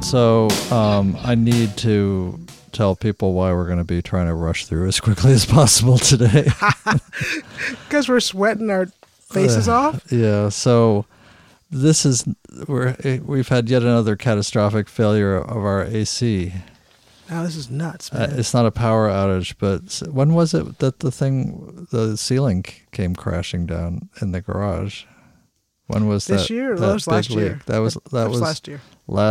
So I need to tell people why we're going to be trying to rush through as quickly as possible today. Because we're sweating our faces off? Yeah, so we've had yet another catastrophic failure of our AC. Oh, this is nuts, man. It's not a power outage, but when was it that the ceiling came crashing down in the garage? When was that? This year? That was last year. That was last year.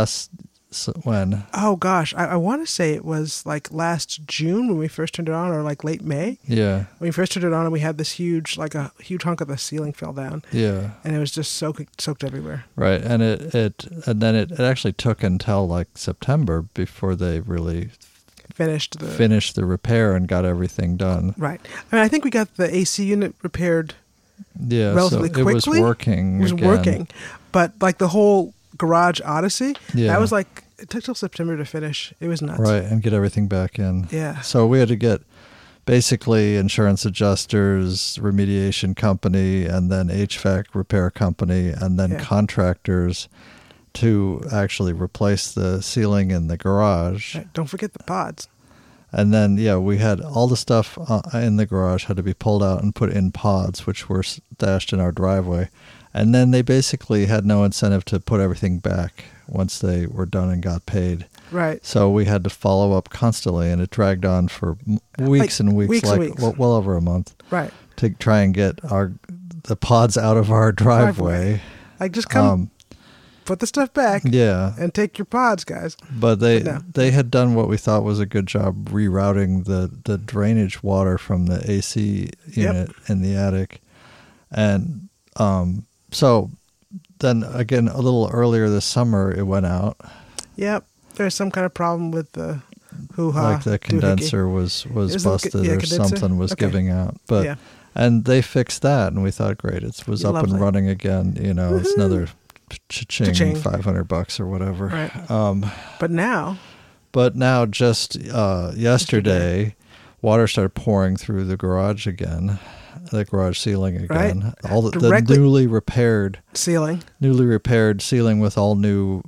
When? Oh, gosh. I want to say it was like last June when we first turned it on, or like late May. Yeah. When we first turned it on and we had this huge hunk of the ceiling fell down. Yeah. And it was just soaked everywhere. Right. And then it actually took until like September before they really finished the repair and got everything done. Right. I mean, I think we got the AC unit repaired relatively quickly. It was working. But like the whole garage odyssey, yeah. That was like, it took till September to finish. It was nuts. Right, and get everything back in. Yeah. So we had to get basically insurance adjusters, remediation company, and then HVAC repair company, and then contractors to actually replace the ceiling in the garage. Right. Don't forget the pods. And then, we had all the stuff in the garage had to be pulled out and put in pods, which were stashed in our driveway. And then they basically had no incentive to put everything back once they were done and got paid. Right. So we had to follow up constantly, and it dragged on for weeks and weeks, well over a month. Right. To try and get the pods out of our driveway. Like, just come put the stuff back. Yeah. And take your pods, guys. But they had done what we thought was a good job rerouting the drainage water from the AC unit in the attic. And so then again, a little earlier this summer, it went out. Yep. There's some kind of problem with the hoo-ha. Like the condenser was busted or something was giving out. But and they fixed that, and we thought, great, it was up and running again. It's another cha-ching, $500 or whatever. Right. But now, just yesterday, water started pouring through the garage again. The garage ceiling again. Right. All the newly repaired ceiling with all new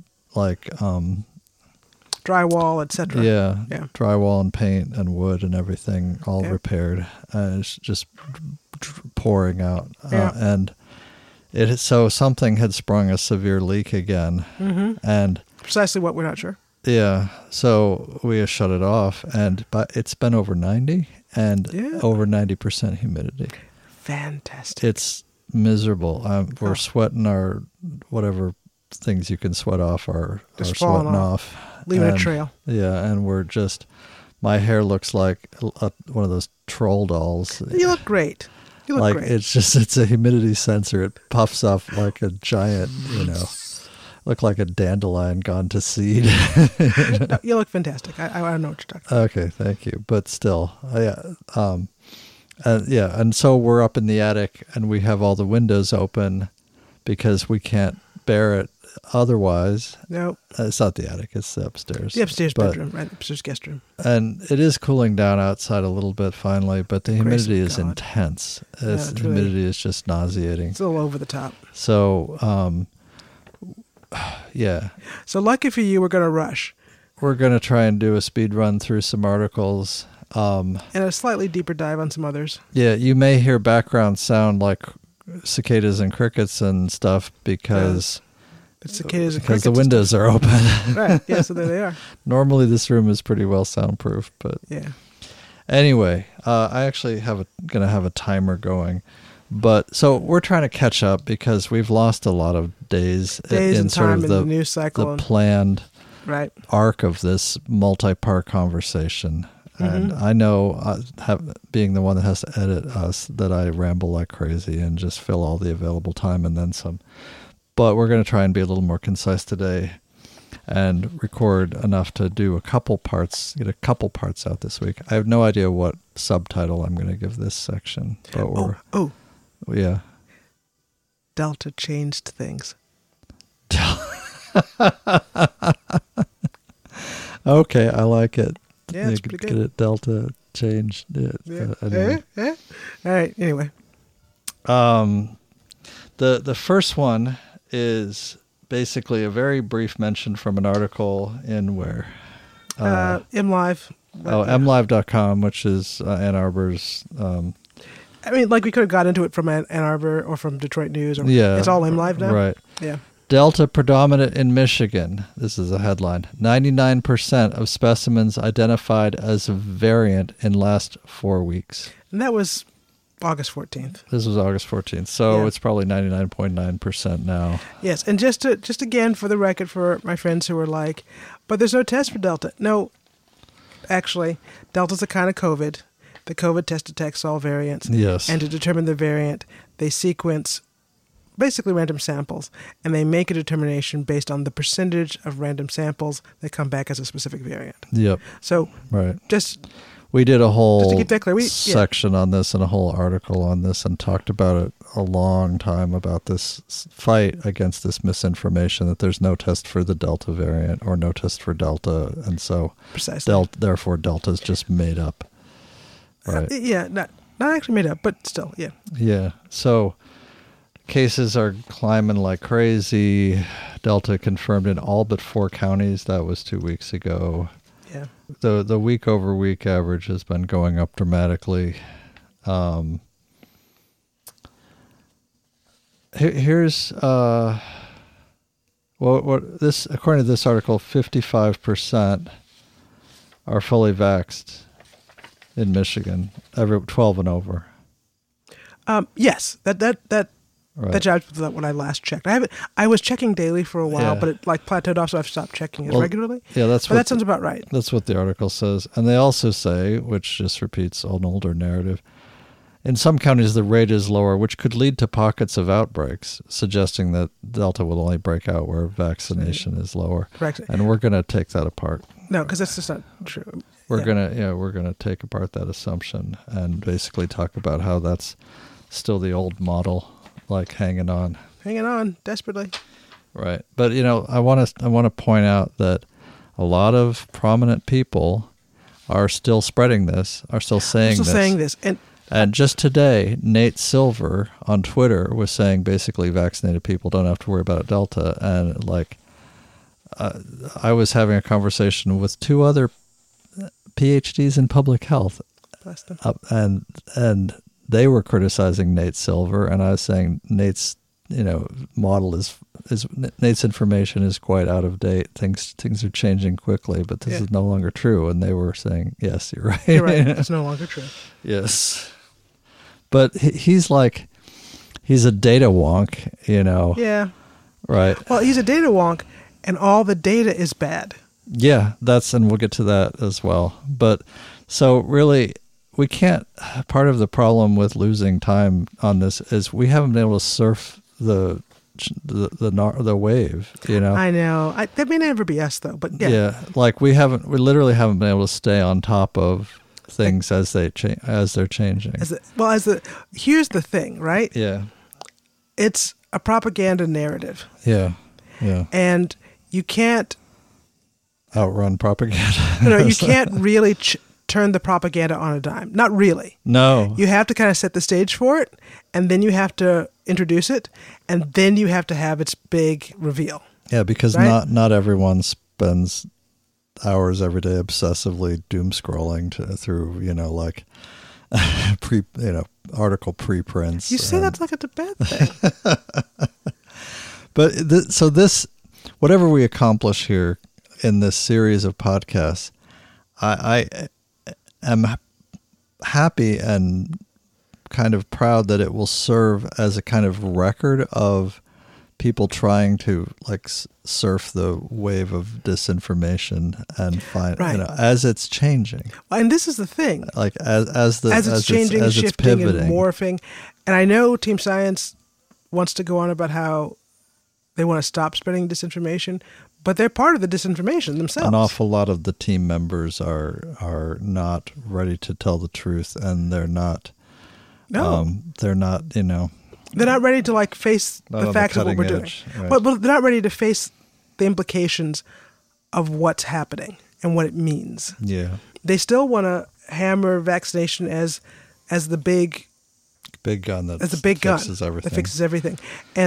drywall, etc. Yeah, drywall and paint and wood and everything all repaired. It's just pouring out, and so something had sprung a severe leak again, and precisely what we're not sure. Yeah, so we shut it off, but it's been over 90 and over 90% humidity. Fantastic. It's miserable. We're sweating our whatever things you can sweat off are sweating off. Leaving a trail. Yeah, and we're just, my hair looks like one of those troll dolls. You look great. Great. It's a humidity sensor. It puffs up like a giant, look like a dandelion gone to seed. No, you look fantastic. I know what you're talking about. Okay, thank you. But still, and so we're up in the attic and we have all the windows open because we can't bear it otherwise. Nope. It's not the attic, it's the upstairs. The upstairs bedroom, right? Upstairs guest room. And it is cooling down outside a little bit finally, but the humidity is intense. The humidity is just nauseating. It's a little over the top. So, So lucky for you, we're going to rush. We're going to try and do a speed run through some articles. And a slightly deeper dive on some others. Yeah, you may hear background sound like cicadas and crickets and stuff because the windows are open. Right, yeah, so there they are. Normally this room is pretty well soundproof, but anyway, I actually going to have a timer going. But so we're trying to catch up because we've lost a lot of days in sort of the news cycle, the planned arc of this multi-part conversation. And I know, being the one that has to edit us, that I ramble like crazy and just fill all the available time and then some. But we're going to try and be a little more concise today and record enough to do get a couple parts out this week. I have no idea what subtitle I'm going to give this section. But yeah. Delta changed things. Okay, I like it. Yeah, it's pretty good. Get it, Delta changed it. Anyway. All right, anyway. The first one is basically a very brief mention from an article in where? MLive. MLive.com, which is Ann Arbor's. I mean, like we could have got into it from Ann Arbor or from Detroit News. It's all MLive now. Right. Yeah. Delta predominant in Michigan. This is a headline. 99% of specimens identified as a variant in last 4 weeks. And that was August 14th. This was August 14th. So it's probably 99.9% now. Yes. And just again, for the record, for my friends who are like, but there's no test for Delta. No, actually, Delta's a kind of COVID. The COVID test detects all variants. Yes. And to determine the variant, they sequence basically random samples, and they make a determination based on the percentage of random samples that come back as a specific variant. Yep. So right. We did a whole to keep that clear, section on this and a whole article on this and talked about it a long time about this fight against this misinformation that there's no test for the Delta variant or no test for Delta, and so therefore Delta is just made up. Right. Not actually made up, but still, yeah. Yeah. So cases are climbing like crazy. Delta confirmed in all but 4 counties. That was 2 weeks ago. Yeah. The week over week average has been going up dramatically. Here's what this, according to this article, 55% are fully vaxxed in Michigan, every 12 and over. Yes, that Right. that jives with what I last checked. I was checking daily for a while, but it plateaued off, so I've stopped checking it regularly. Yeah, that sounds about right. That's what the article says, and they also say, which just repeats an older narrative, in some counties the rate is lower, which could lead to pockets of outbreaks, suggesting that Delta will only break out where vaccination is lower. And we're going to take that apart. No, because that's just not true. We're gonna take apart that assumption and basically talk about how that's still the old model. Like hanging on desperately. Right. But I want to point out that a lot of prominent people are still spreading this, are still saying this. And just today, Nate Silver on Twitter was saying basically vaccinated people don't have to worry about Delta, and I was having a conversation with 2 other PhDs in public health. Bless them. And they were criticizing Nate Silver, and I was saying Nate's, model is Nate's information is quite out of date. Things are changing quickly, but this is no longer true. And they were saying, yes, you're right. You're right. It's no longer true. Yes. But he's a data wonk, Yeah. Right. Well, he's a data wonk, and all the data is bad. Yeah, and we'll get to that as well. But so really, we can't. Part of the problem with losing time on this is we haven't been able to surf the wave. I know. That may never be us though. But yeah. Yeah, like we literally haven't been able to stay on top of things as they're changing. Here's the thing, right? Yeah. It's a propaganda narrative. Yeah. Yeah. And you can't outrun propaganda. No, you can't really turn the propaganda on a dime. Not really. No. You have to kind of set the stage for it, and then you have to introduce it, and then you have to have its big reveal. Yeah, because not everyone spends hours every day obsessively doom scrolling through, article preprints. You say that's like it's a bad thing. But this, whatever we accomplish here in this series of podcasts, I am happy and kind of proud that it will serve as a kind of record of people trying to surf the wave of disinformation and find as it's changing. And this is the thing, as it's changing, shifting, it's pivoting, and morphing. And I know Team Science wants to go on about how they want to stop spreading disinformation, but they're part of the disinformation themselves. An awful lot of the team members are not ready to tell the truth, and they're not. No, they're not. They're not ready to face the facts of what we're doing. Right. But they're not ready to face the implications of what's happening and what it means. Yeah, they still want to hammer vaccination as the big gun that fixes everything. That fixes everything. And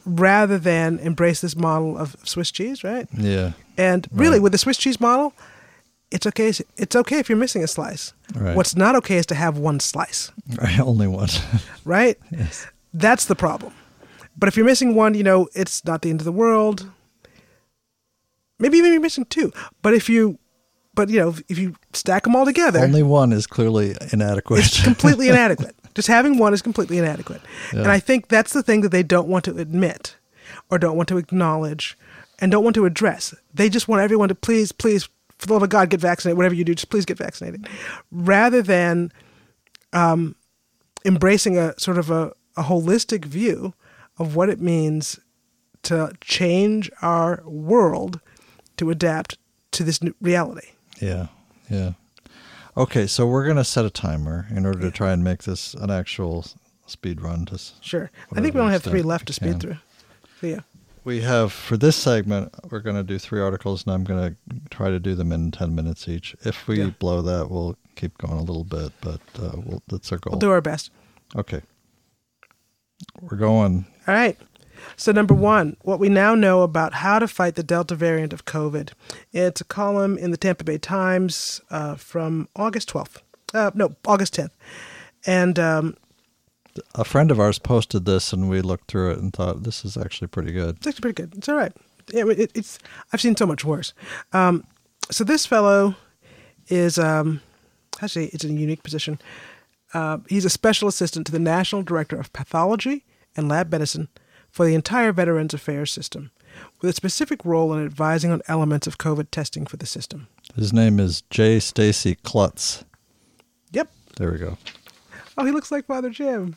rather than embrace this model of Swiss cheese, right? Yeah. And really, with the Swiss cheese model, it's okay. It's okay if you're missing a slice. Right. What's not okay is to have one slice. Right. Only one. Right? Yes. That's the problem. But if you're missing one, it's not the end of the world. Maybe even you're missing two. But if you stack them all together, only one is clearly inadequate. It's completely inadequate. Just having one is completely inadequate. Yeah. And I think that's the thing that they don't want to admit or don't want to acknowledge and don't want to address. They just want everyone to please, for the love of God, get vaccinated. Whatever you do, just please get vaccinated. Rather than embracing a sort of a holistic view of what it means to change our world to adapt to this new reality. Yeah, yeah. Okay, so we're going to set a timer in order to try and make this an actual speed run. Sure. I think we only have 3 left to speed through. So, yeah. We have, for this segment, we're going to do 3 articles, and I'm going to try to do them in 10 minutes each. If we blow that, we'll keep going a little bit, but that's our goal. We'll do our best. Okay. We're going. All right. So number 1, what we now know about how to fight the Delta variant of COVID. It's a column in the Tampa Bay Times from August 12th. August 10th. And a friend of ours posted this, and we looked through it and thought, this is actually pretty good. It's actually pretty good. It's all right. I've seen so much worse. So this fellow is, actually, it's a unique position. He's a special assistant to the National Director of Pathology and Lab Medicine for the entire Veterans Affairs system, with a specific role in advising on elements of COVID testing for the system. His name is J. Stacy Klutz. Yep. There we go. Oh, he looks like Father Jim.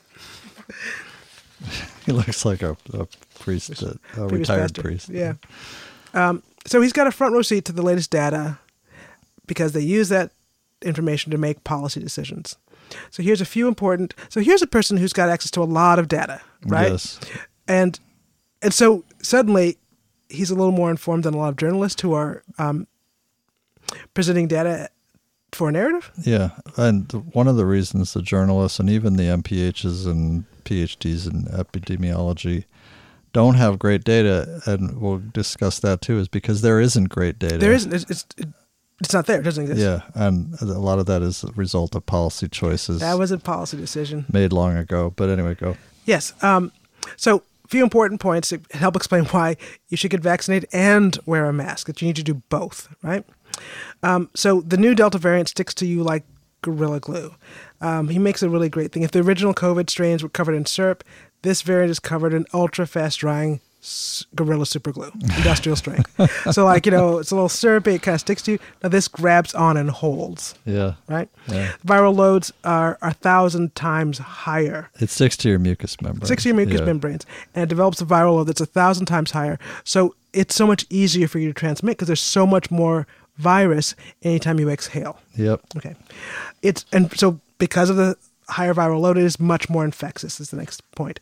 He looks like a priest, a retired pastor. priest. Yeah. So he's got a front row seat to the latest data because they use that information to make policy decisions. So here's here's a person who's got access to a lot of data, right? Yes. And so suddenly he's a little more informed than a lot of journalists who are presenting data for a narrative. Yeah. And one of the reasons the journalists and even the MPHs and PhDs in epidemiology don't have great data, and we'll discuss that too, is because there isn't great data. There isn't. It's not there. It doesn't exist. Yeah, and a lot of that is a result of policy choices. That was a policy decision made long ago. But anyway, go. Yes. So a few important points to help explain why you should get vaccinated and wear a mask, that you need to do both, right? So the new Delta variant sticks to you like Gorilla Glue. He makes a really great thing. If the original COVID strains were covered in syrup, this variant is covered in ultra-fast drying Gorilla Super Glue, industrial strength. So it's a little syrupy, it kind of sticks to you. Now this grabs on and holds. Yeah. Right? Yeah. Viral loads are 1,000 times higher. It sticks to your mucous membranes. Sticks to your mucous membranes. And it develops a viral load that's 1,000 times higher. So it's so much easier for you to transmit because there's so much more virus anytime you exhale. Yep. Okay. So because of the higher viral load, it is much more infectious, is the next point.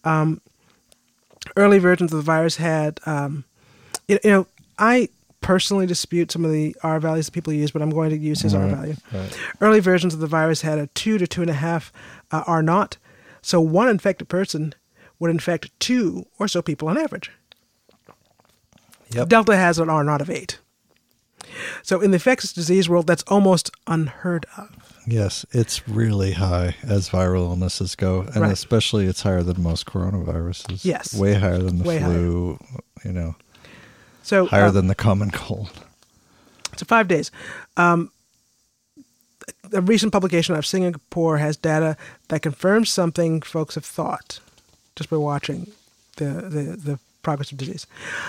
Early versions of the virus had, I personally dispute some of the R values that people use, but I'm going to use his R value. Right. Early versions of the virus had a 2 to 2.5 R naught. So one infected person would infect 2 or so people on average. Yep. Delta has an R naught of 8. So in the infectious disease world, that's almost unheard of. Yes, it's really high as viral illnesses go, and especially it's higher than most coronaviruses. Yes. Way higher than the flu, higher. So higher than the common cold. So 5 days. A recent publication out of Singapore has data that confirms something folks have thought just by watching the progress of disease.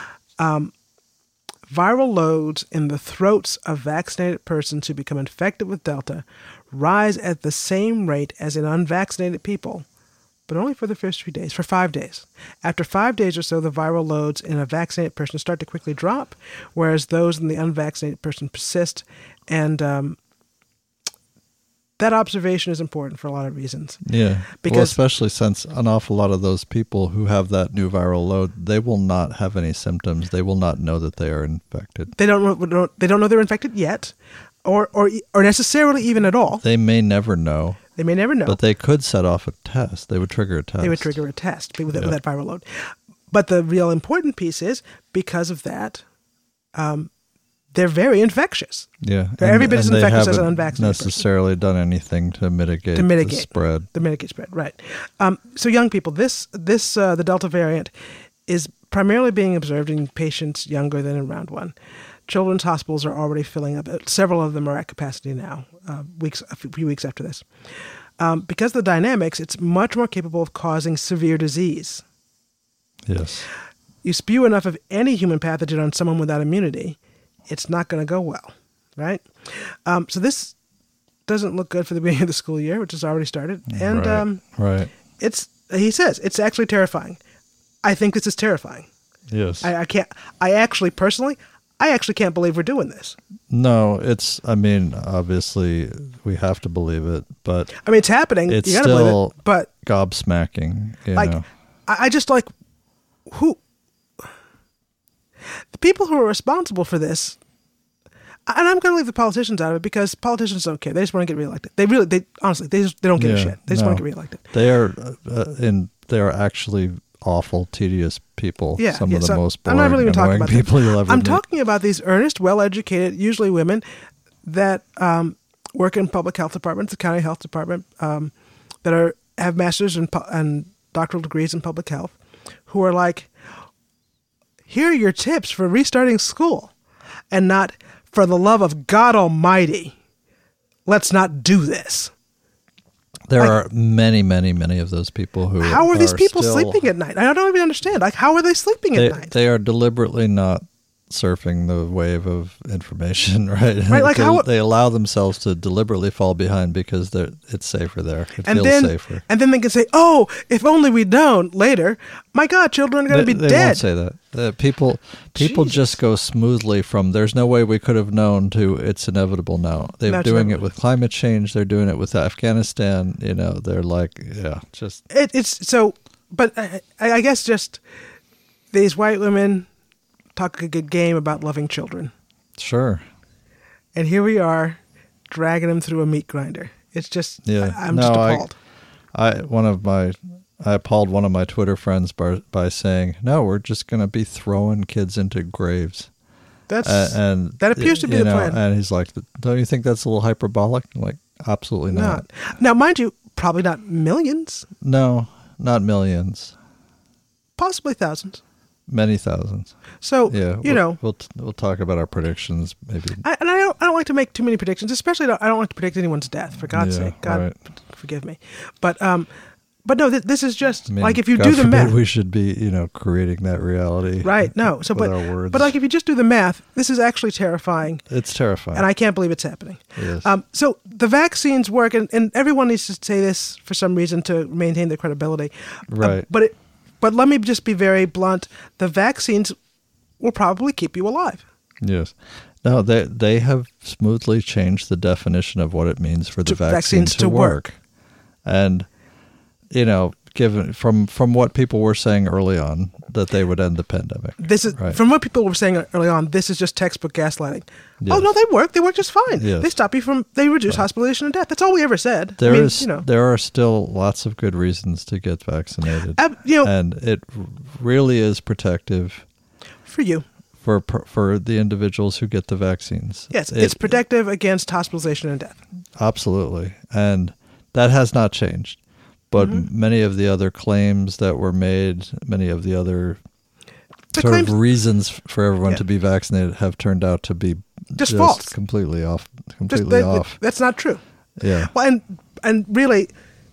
Viral loads in the throats of vaccinated persons who become infected with Delta rise at the same rate as in unvaccinated people, but only for the first 3 days, for 5 days. After 5 days or so, the viral loads in a vaccinated person start to quickly drop, whereas those in the unvaccinated person persist. And that observation is important for a lot of reasons. Yeah, because especially since an awful lot of those people who have that new viral load, they will not have any symptoms. They will not know that they are infected. They don't know they're infected yet, or necessarily even at all. They may never know. They may never know. But they could set off a test. They would trigger a test. They would trigger a test with that viral load. But the real important piece is, because of that, they're very infectious. Yeah. They're every bit as infectious as an unvaccinated necessarily person. done anything to mitigate the spread. To mitigate spread, right. So young people, the Delta variant is primarily being observed in patients younger than in round one. Children's hospitals are already filling up. Several of them are at capacity now, a few weeks after this. Because of the dynamics, it's much more capable of causing severe disease. Yes. You spew enough of any human pathogen on someone without immunity, it's not going to go well, right? So this doesn't look good for the beginning of the school year, which has already started. And right. He says it's actually terrifying. I think this is terrifying. Yes. I actually can't believe we're doing this. No, obviously we have to believe it, but it's happening. It's you gotta still believe it, but gobsmacking. You know? I just who the people who are responsible for this. And I'm going to leave the politicians out of it because politicians don't care. They just want to get reelected. They honestly, they don't give a shit. They just want to get reelected. They are actually awful, tedious people. Yeah, Some of the most boring, I'm not really even talking about people you'll ever I'm meet. talking about these earnest, well-educated, usually women, that work in public health departments, the county health department, that have masters and doctoral degrees in public health, who are like, here are your tips for restarting school, and not, for the love of God Almighty, let's not do this. There are many, many, many of those people who How are these people sleeping at night? I don't even understand. How are they sleeping at night? They are deliberately not surfing the wave of information, right? Right, they allow themselves to deliberately fall behind because it's safer there. It feels safer. And then they can say, "Oh, if only we'd known later." My God, children are going to be dead. They won't say that. People just go smoothly from "there's no way we could have known" to "it's inevitable now." They're doing it with climate change. They're doing it with Afghanistan. They're like, just it's so. But I guess just these white women talk a good game about loving children. Sure. And here we are, dragging them through a meat grinder. It's just, I'm just appalled. I appalled one of my Twitter friends by saying, "No, we're just going to be throwing kids into graves." That appears to be the plan. And he's like, "Don't you think that's a little hyperbolic?" I'm like, absolutely not. Now, mind you, probably not millions. No, not millions. Possibly thousands. Many thousands. So, we'll talk about our predictions maybe. I don't like to make too many predictions, especially I don't like to predict anyone's death, for God's sake. God forgive me. But no, this is just if you do the math, we should be creating that reality. Right. No. So with our words. But if you just do the math, this is actually terrifying. It's terrifying, and I can't believe it's happening. Yes. So the vaccines work, and everyone needs to say this for some reason to maintain their credibility. Right. But let me just be very blunt. The vaccines will probably keep you alive. Yes. No, they have smoothly changed the definition of what it means for the vaccines to work. And, given from what people were saying early on, that they would end the pandemic. This is from what people were saying early on. This is just textbook gaslighting. Yes. Oh no, they work. They work just fine. Yes. They stop you they reduce hospitalization and death. That's all we ever said. There are still lots of good reasons to get vaccinated, and it really is protective for you. For the individuals who get the vaccines. Yes, it's protective against hospitalization and death. Absolutely, and that has not changed. But many of the other claims that were made, many of the other reasons for everyone to be vaccinated have turned out to be just false, completely off. That's not true. Yeah. Well, and really,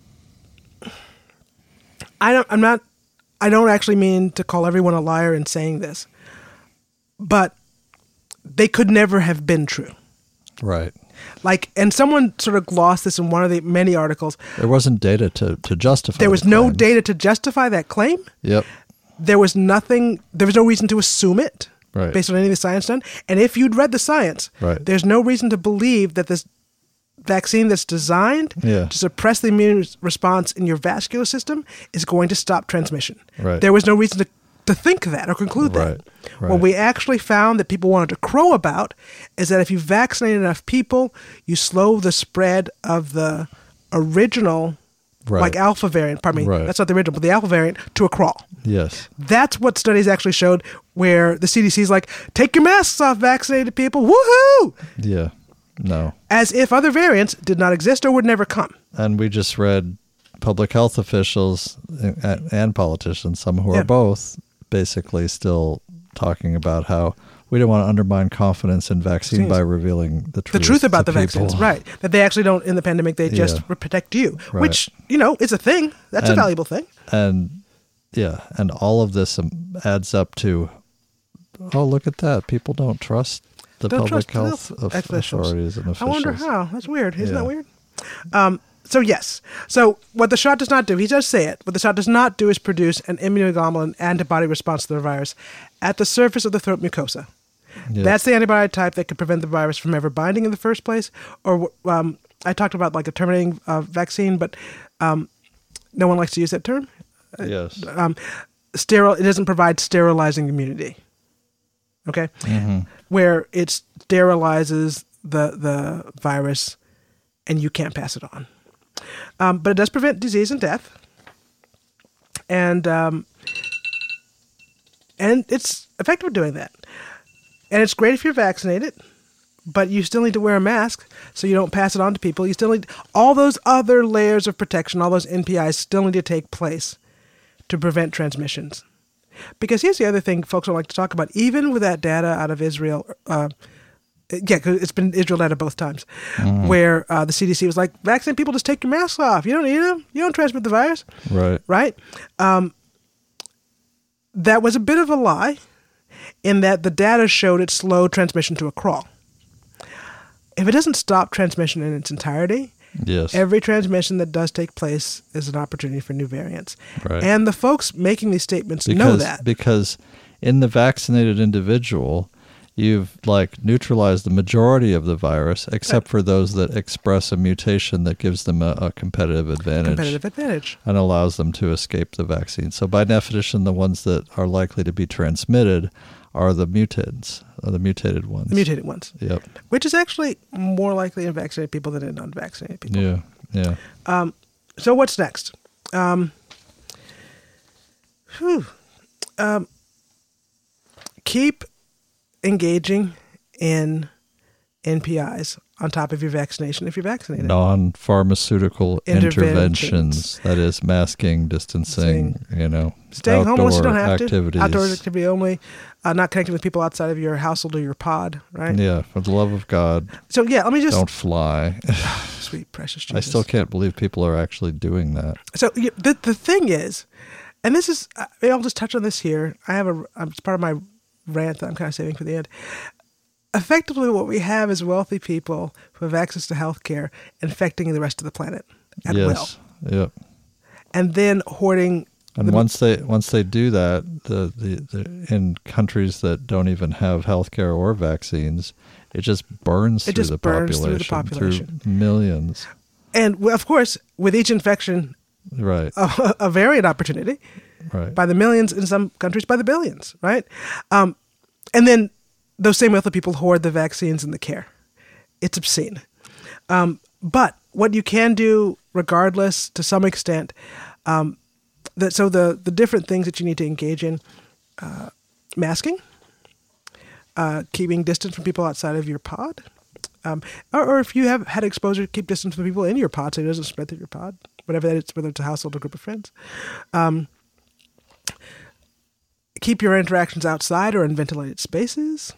I don't actually mean to call everyone a liar in saying this, but they could never have been true. Right. And someone sort of glossed this in one of the many articles. There wasn't data to justify. There was no data to justify that claim. Yep. There was no reason to assume it based on any of the science done. And if you'd read the science, there's no reason to believe that this vaccine that's designed to suppress the immune response in your vascular system is going to stop transmission. Right. There was no reason to think that or conclude that. Right. What we actually found that people wanted to crow about is that if you vaccinate enough people, you slow the spread of the original, like alpha variant, pardon me, that's not the original, but the alpha variant, to a crawl. Yes. That's what studies actually showed, where the CDC is like, take your masks off, vaccinated people, woohoo! Yeah. No. As if other variants did not exist or would never come. And we just read public health officials and politicians, some who are both, basically still talking about how we don't want to undermine confidence in vaccine by revealing the truth about the vaccines, right? That they actually don't, in the pandemic, they just protect you, which, is a thing. That's a valuable thing. And all of this adds up to, oh, look at that. People don't trust the public health authorities and officials. I wonder how. That's weird. Isn't that weird? So yes. So what the shot does not do, he does say it, what the shot does not do is produce an immunoglobulin antibody response to the virus at the surface of the throat mucosa. Yes. That's the antibody type that could prevent the virus from ever binding in the first place. Or I talked about like a terminating vaccine, but no one likes to use that term. Yes. It doesn't provide sterilizing immunity. Okay? Mm-hmm. Where it sterilizes the virus and you can't pass it on. But it does prevent disease and death. And it's effective at doing that. And it's great if you're vaccinated, but you still need to wear a mask so you don't pass it on to people. You still need all those other layers of protection, all those NPIs still need to take place to prevent transmissions. Because here's the other thing folks don't like to talk about. Even with that data out of Israel, because it's been Israel data both times, where the CDC was like, vaccinate people, just take your masks off. You don't need them. You don't transmit the virus. Right. Right? That was a bit of a lie in that the data showed it slowed transmission to a crawl. If it doesn't stop transmission in its entirety, every transmission that does take place is an opportunity for new variants. Right. And the folks making these statements know that. Because in the vaccinated individual, you've neutralized the majority of the virus, except for those that express a mutation that gives them a competitive advantage. And allows them to escape the vaccine. So by definition, the ones that are likely to be transmitted are the mutants, the mutated ones. The mutated ones. Yep. Which is actually more likely in vaccinated people than in unvaccinated people. Yeah. So what's next? Keep engaging in NPIs on top of your vaccination if you're vaccinated. Non-pharmaceutical interventions. That is masking, distancing, staying home unless you don't have activities. To. Outdoors activity only. Not connecting with people outside of your household or your pod, right? Yeah, for the love of God. So let me just... Don't fly. Sweet, precious Jesus. I still can't believe people are actually doing that. So the thing is, and this is... I'll just touch on this here. I have it's part of my rant that I'm kind of saving for the end. Effectively, what we have is wealthy people who have access to healthcare infecting the rest of the planet at will. Yep. And then hoarding. And once they do that, the in countries that don't even have healthcare or vaccines, it just burns through the population through millions. And of course, with each infection, right, a variant opportunity. Right. By the millions, in some countries by the billions, right? And then those same wealthy people hoard the vaccines and the care. It's obscene. But what you can do, regardless, to some extent, the different things that you need to engage in, masking, keeping distance from people outside of your pod, or if you have had exposure, keep distance from people in your pod so it doesn't spread through your pod, whatever that is, whether it's a household or group of friends. Keep your interactions outside or in ventilated spaces.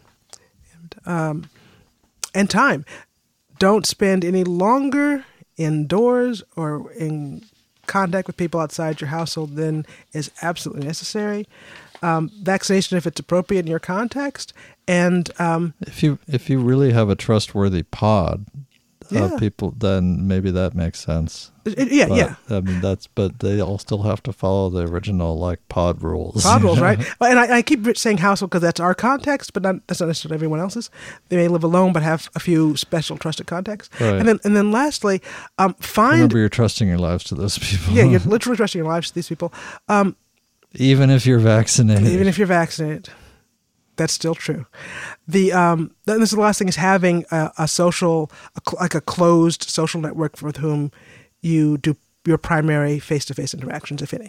And time. Don't spend any longer indoors or in contact with people outside your household than is absolutely necessary. Vaccination if it's appropriate in your context. And if you really have a trustworthy pod of people, then maybe that makes sense. Yeah. I mean, but they all still have to follow the original pod rules. Pod rules, right? And I keep saying household because that's our context, but that's not necessarily everyone else's. They may live alone, but have a few special trusted contexts. Right. And then lastly, remember, you're trusting your lives to those people. Yeah, you're literally trusting your lives to these people. Even if you're vaccinated. Even if you're vaccinated. That's still true. This is the last thing, is having a social, like a closed social network with whom you do your primary face-to-face interactions, if any.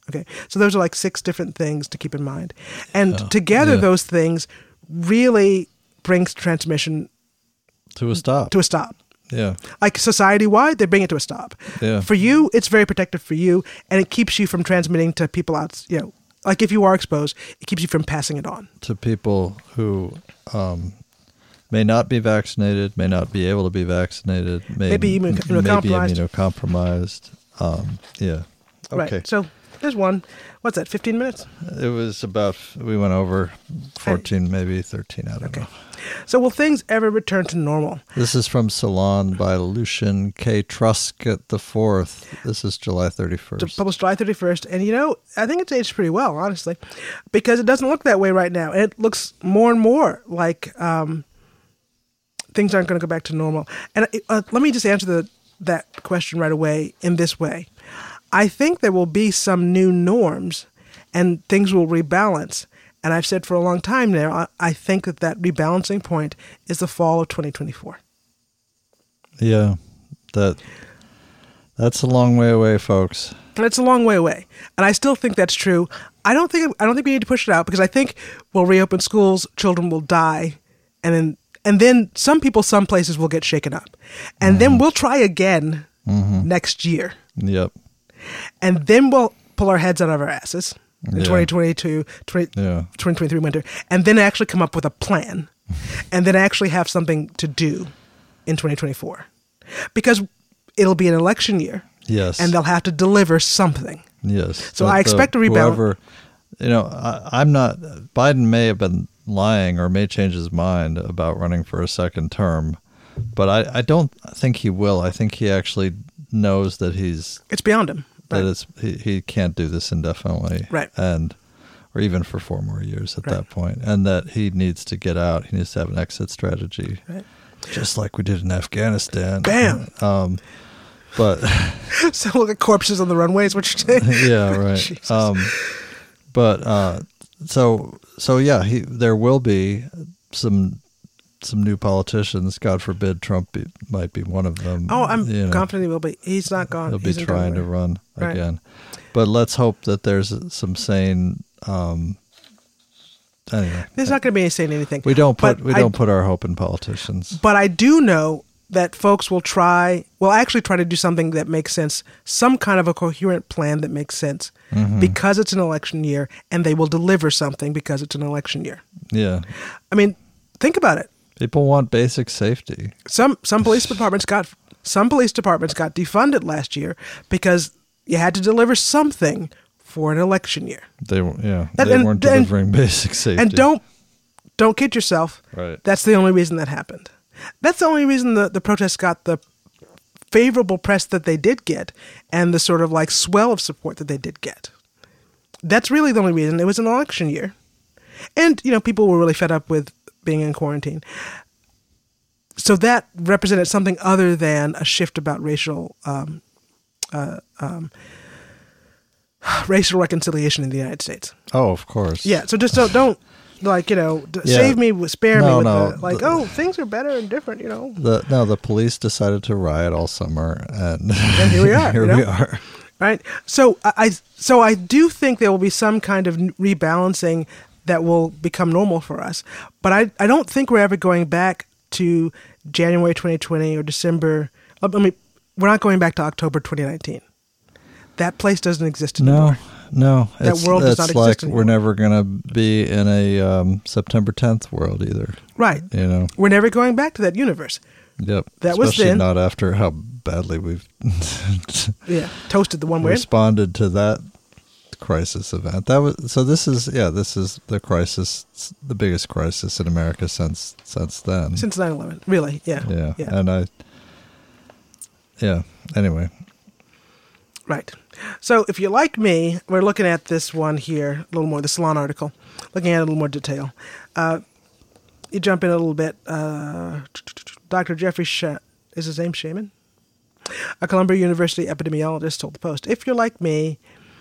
Okay, so those are like 6 different things to keep in mind. And together those things really brings transmission to a stop. Yeah. Like society-wide, they bring it to a stop. Yeah. For you, it's very protective for you, and it keeps you from transmitting to people out, like if you are exposed, it keeps you from passing it on. To people who may not be vaccinated, may not be able to be vaccinated, maybe immunocompromised. Yeah. Okay. Right. So there's one. What's that, 15 minutes? It was about, we went over 14, maybe 13, I don't know. So will things ever return to normal? This is from Salon by Lucian K. Truscott IV. This is July 31st. Published July 31st. And, I think it's aged pretty well, honestly, because it doesn't look that way right now. It looks more and more like things aren't going to go back to normal. And let me just answer that question right away in this way. I think there will be some new norms and things will rebalance. And I've said for a long time now, I think that rebalancing point is the fall of 2024. Yeah, that's a long way away, folks. It's a long way away, and I still think that's true. I don't think we need to push it out because I think we'll reopen schools, children will die, and then some people, some places will get shaken up, and then we'll try again next year. Yep. And then we'll pull our heads out of our asses. In 2023 winter, and then actually come up with a plan, and then actually have something to do in 2024. Because it'll be an election year. Yes. And they'll have to deliver something. Yes. So I expect a rebound. Biden may have been lying or may change his mind about running for a second term, but I don't think he will. I think he actually knows that it's beyond him. That he can't do this indefinitely, right? Or even for 4 more years at that point, and that he needs to get out. He needs to have an exit strategy, right? Just like we did in Afghanistan. Bam. But so look at corpses on the runways. What you're saying? Yeah, right. There will be some new politicians. God forbid Trump might be one of them. Oh, I'm confident he will be. He's not gone. He'll be trying to run again. But let's hope that there's some sane. Anyway, there's not going to be any saying anything. We don't put our hope in politicians. But I do know that folks will actually try to do something that makes sense, some kind of a coherent plan that makes sense, because it's an election year, and they will deliver something because it's an election year. Yeah. I mean, think about it. People want basic safety. Some police departments got defunded last year because you had to deliver something for an election year. They weren't delivering basic safety. And don't kid yourself. Right. That's the only reason that happened. That's the only reason the protests got the favorable press that they did get and the sort of like swell of support that they did get. That's really the only reason. It was an election year. And, people were really fed up with being in quarantine. So that represented something other than a shift about racial reconciliation in the United States. Oh, of course. Yeah. So just don't save me, spare me things are better and different, The police decided to riot all summer, and here we are. We are. Right. So I do think there will be some kind of rebalancing that will become normal for us. But I don't think we're ever going back to January 2020 or December. We're not going back to October 2019. That place doesn't exist anymore. No. That world does not exist anymore. We're never going to be in a September 10th world either. Right. We're never going back to that universe. Yep. Especially not after how badly we've toasted the one way responded to that crisis event. This is the crisis, the biggest crisis in America since then. Since 9/11, really, yeah. And anyway. Right. So if you're like me, we're looking at this one here, a little more, the Salon article, looking at it in a little more detail. You jump in a little bit. Dr. Jeffrey is his name Shaman? A Columbia University epidemiologist told the Post, if you're like me,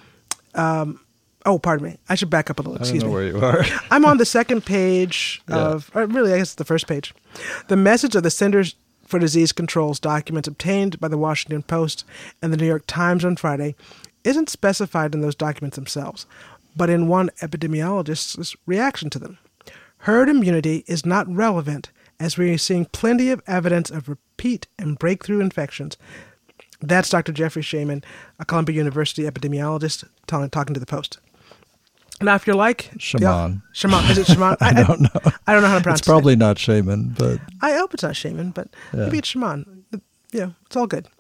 pardon me. I should back up a little. Excuse me. I don't know where you are. I'm on the second page of, really, I guess it's the first page. The message of the Centers for Disease Control's documents obtained by the Washington Post and the New York Times on Friday isn't specified in those documents themselves, but in one epidemiologist's reaction to them. Herd immunity is not relevant as we are seeing plenty of evidence of repeat and breakthrough infections. That's Dr. Jeffrey Shaman, a Columbia University epidemiologist, talking to the Post. Now, if you're like... Shaman. Shaman. Is it Shaman? I don't know. I don't know how to pronounce it. It's probably not Shaman, but... I hope it's not Shaman, but maybe it's Shaman. Yeah, it's all good.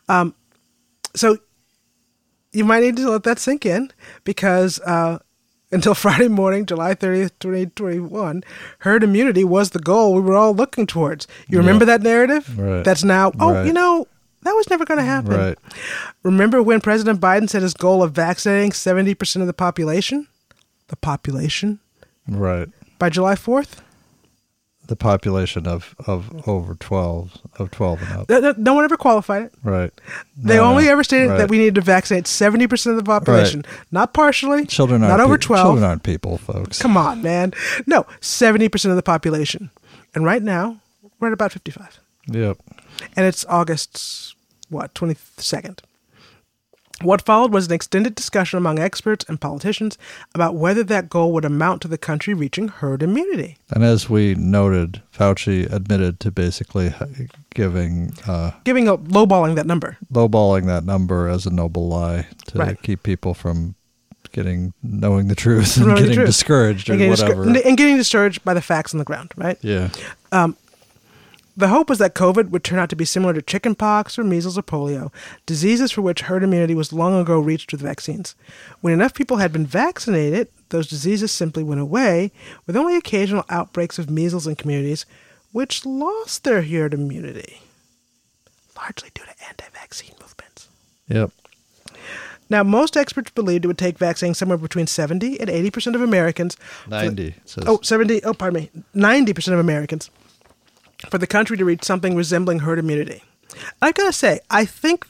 So you might need to let that sink in because until Friday morning, July 30th, 2021, herd immunity was the goal we were all looking towards. You remember that narrative? Right. That's now, that was never going to happen. Right. Remember when President Biden set his goal of vaccinating 70% of the population? The population? Right. By July 4th? The population of over 12 and up. No one ever qualified it. Right. They only ever stated that we needed to vaccinate 70% of the population. Right. Not partially. Children aren't not over 12. Children aren't people, folks. Come on, man. No, 70% of the population. And right now, we're at about 55. Yep. And it's August, 22nd. What followed was an extended discussion among experts and politicians about whether that goal would amount to the country reaching herd immunity. And as we noted, Fauci admitted to basically giving lowballing that number. Lowballing that number as a noble lie to keep people from knowing the truth and getting discouraged or whatever. And getting discouraged by the facts on the ground, right? Yeah. The hope was that COVID would turn out to be similar to chickenpox or measles or polio, diseases for which herd immunity was long ago reached with vaccines. When enough people had been vaccinated, those diseases simply went away, with only occasional outbreaks of measles in communities which lost their herd immunity, largely due to anti-vaccine movements. Yep. Now, most experts believed it would take vaccinating somewhere between 70 and 80% of Americans. 90. 90% of Americans for the country to reach something resembling herd immunity. I gotta say, I think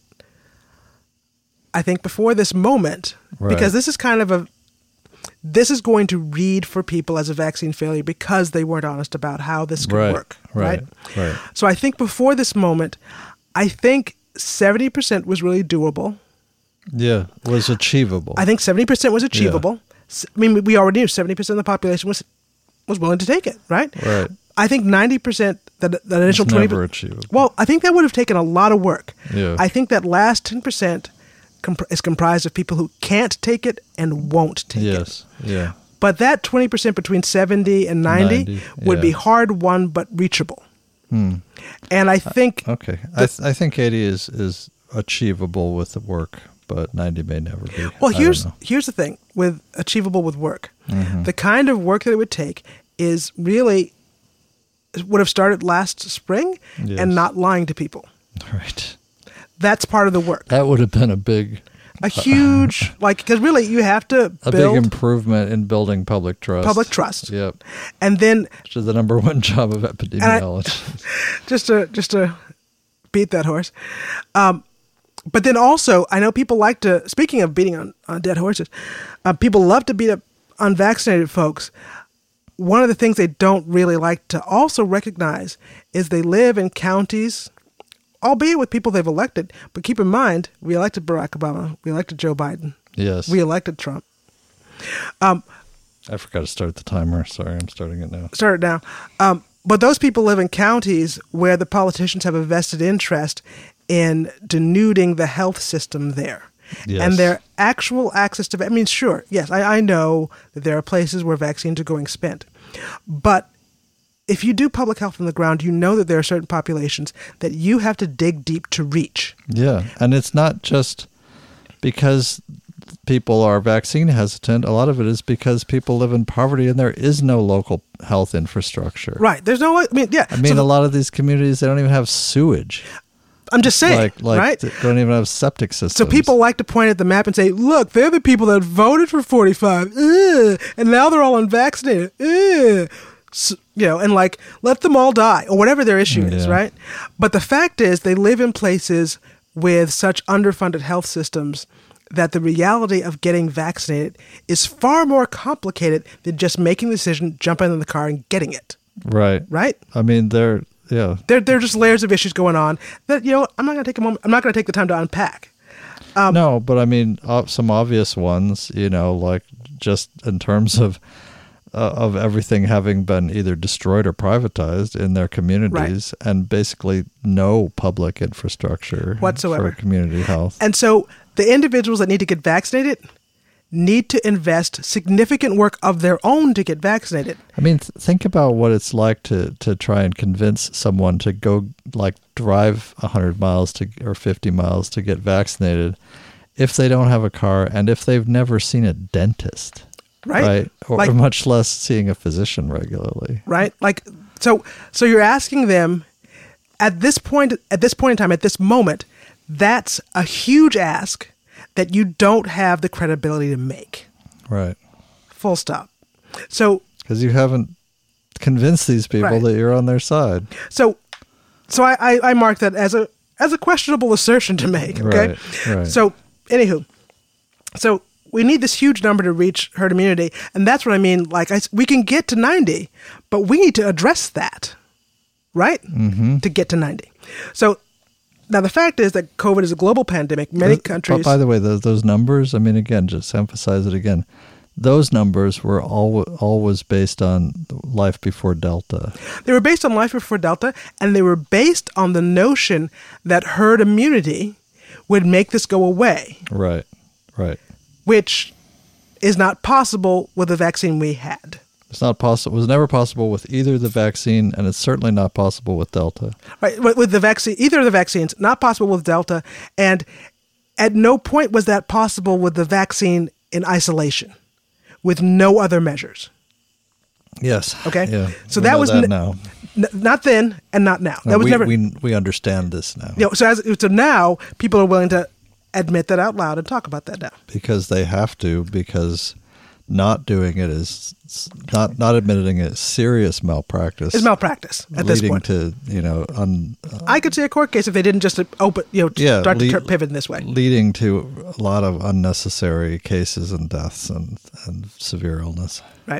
before this moment, because this is this is going to read for people as a vaccine failure because they weren't honest about how this could work. Right. So I think before this moment, I think 70% was really doable. Yeah, was achievable. I think 70% was achievable. Yeah. I mean, we already knew 70% of the population was willing to take it, right? Right. I think 90%, the initial 20%. Never achievable. Well, I think that would have taken a lot of work. Yeah. I think that last 10% is comprised of people who can't take it and won't take it. Yes. Yeah. But that 20% between 70 and 90 would be hard won but reachable. And I think... Okay. I think 80 is achievable with the work, but 90 may never be. Well, here's the thing with achievable with work. Mm-hmm. The kind of work that it would take is really... would have started last spring and not lying to people. Right. That's part of the work. That would have been a huge, because really you have to build... big improvement in building public trust. Public trust. Yep. And then... which is the number one job of epidemiology. Just to beat that horse. But then also, I know people like to, speaking of beating on dead horses, people love to beat up unvaccinated folks. One of the things they don't really like to also recognize is they live in counties, albeit with people they've elected. But keep in mind, we elected Barack Obama. We elected Joe Biden. Yes. We elected Trump. I forgot to start the timer. Sorry, I'm starting it now. Start it now. But those people live in counties where the politicians have a vested interest in denuding the health system there. Yes. And their actual access to... I mean, sure, yes, I know that there are places where vaccines are going spent. But if you do public health on the ground, you know that there are certain populations that you have to dig deep to reach. Yeah, and it's not just because people are vaccine hesitant. A lot of it is because people live in poverty and there is no local health infrastructure. Right. There's no... a lot of these communities, they don't even have sewage. I'm just saying, right? They don't even have septic systems. So people like to point at the map and say, look, they're the people that voted for 45, and now they're all unvaccinated, so, and let them all die, or whatever their issue is, right? But the fact is, they live in places with such underfunded health systems that the reality of getting vaccinated is far more complicated than just making the decision, jumping in the car, and getting it. Right. Right? I mean, There are just layers of issues going on that, I'm not going to take a moment. I'm not going to take the time to unpack. No, but I mean, some obvious ones, like just in terms of everything having been either destroyed or privatized in their communities, right, and basically no public infrastructure whatsoever for community health. And so the individuals that need to get vaccinated need to invest significant work of their own to get vaccinated. I mean, think about what it's like to try and convince someone to go drive 100 miles or 50 miles to get vaccinated if they don't have a car and if they've never seen a dentist. Right? Or much less seeing a physician regularly. Right? So you're asking them at this point in time, at this moment, that's a huge ask that you don't have the credibility to make. Right. Full stop. So because you haven't convinced these people that you're on their side. So I mark that as a questionable assertion to make. Okay. Right. So anywho, we need this huge number to reach herd immunity, and that's what I mean. We can get to 90, but we need to address that, right? Mm-hmm. To get to 90. So now the fact is that COVID is a global pandemic. Many countries. But by the way, those numbers. I mean, again, just emphasize it again. Those numbers were always based on life before Delta. They were based on life before Delta, and they were based on the notion that herd immunity would make this go away. Right. Which is not possible with the vaccine we had. It's not possible. It was never possible with either the vaccine, and it's certainly not possible with Delta. Right, with the vaccine, either of the vaccines, not possible with Delta, and at no point was that possible with the vaccine in isolation, with no other measures. Yes. Okay. Yeah. So that was now. Not then and not now. That was never. We understand this now. So now people are willing to admit that out loud and talk about that now. Because they have to, because not doing it is not admitting it is serious malpractice. It's malpractice at this point. Leading to, I could see a court case if they didn't just start to pivot in this way. Leading to a lot of unnecessary cases and deaths and severe illness. Right.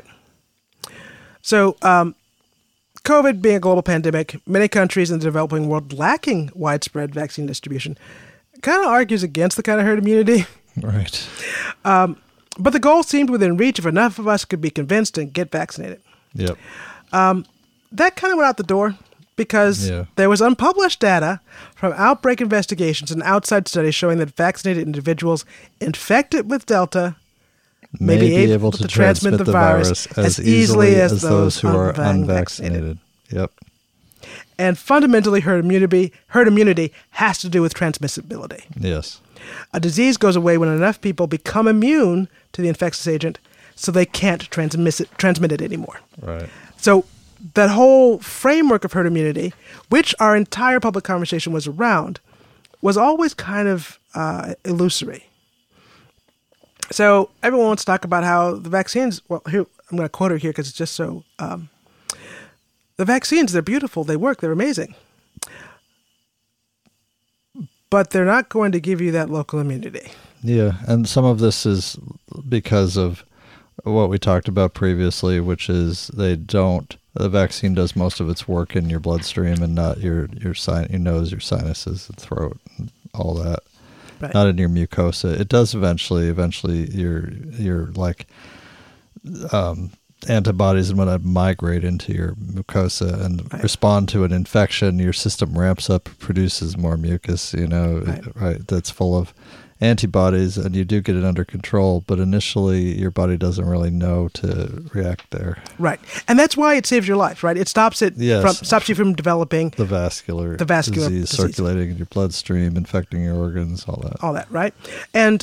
So, COVID being a global pandemic, many countries in the developing world lacking widespread vaccine distribution, kind of argues against the kind of herd immunity. Right. But the goal seemed within reach if enough of us could be convinced and get vaccinated. Yep. That kind of went out the door because there was unpublished data from outbreak investigations and outside studies showing that vaccinated individuals infected with Delta may be able to transmit the virus as easily as those who are unvaccinated. Yep. And fundamentally, herd immunity has to do with transmissibility. Yes. A disease goes away when enough people become immune to the infectious agent so they can't transmit it anymore. Right. So that whole framework of herd immunity, which our entire public conversation was around, was always kind of illusory. So everyone wants to talk about how the vaccines, well, here, I'm going to quote her here because it's just so, the vaccines, they're beautiful, they work, they're amazing. But they're not going to give you that local immunity. Yeah, and some of this is because of what we talked about previously, which is the vaccine does most of its work in your bloodstream and not your nose, your sinuses, and throat, and all that. Right. Not in your mucosa. It does eventually your antibodies and whatnot migrate into your mucosa and respond to an infection. Your system ramps up, produces more mucus, right, that's full of antibodies, and you do get it under control, but initially your body doesn't really know to react there. Right. And that's why it saves your life, right? It stops you from developing the vascular disease circulating in your bloodstream, infecting your organs, all that. Right? And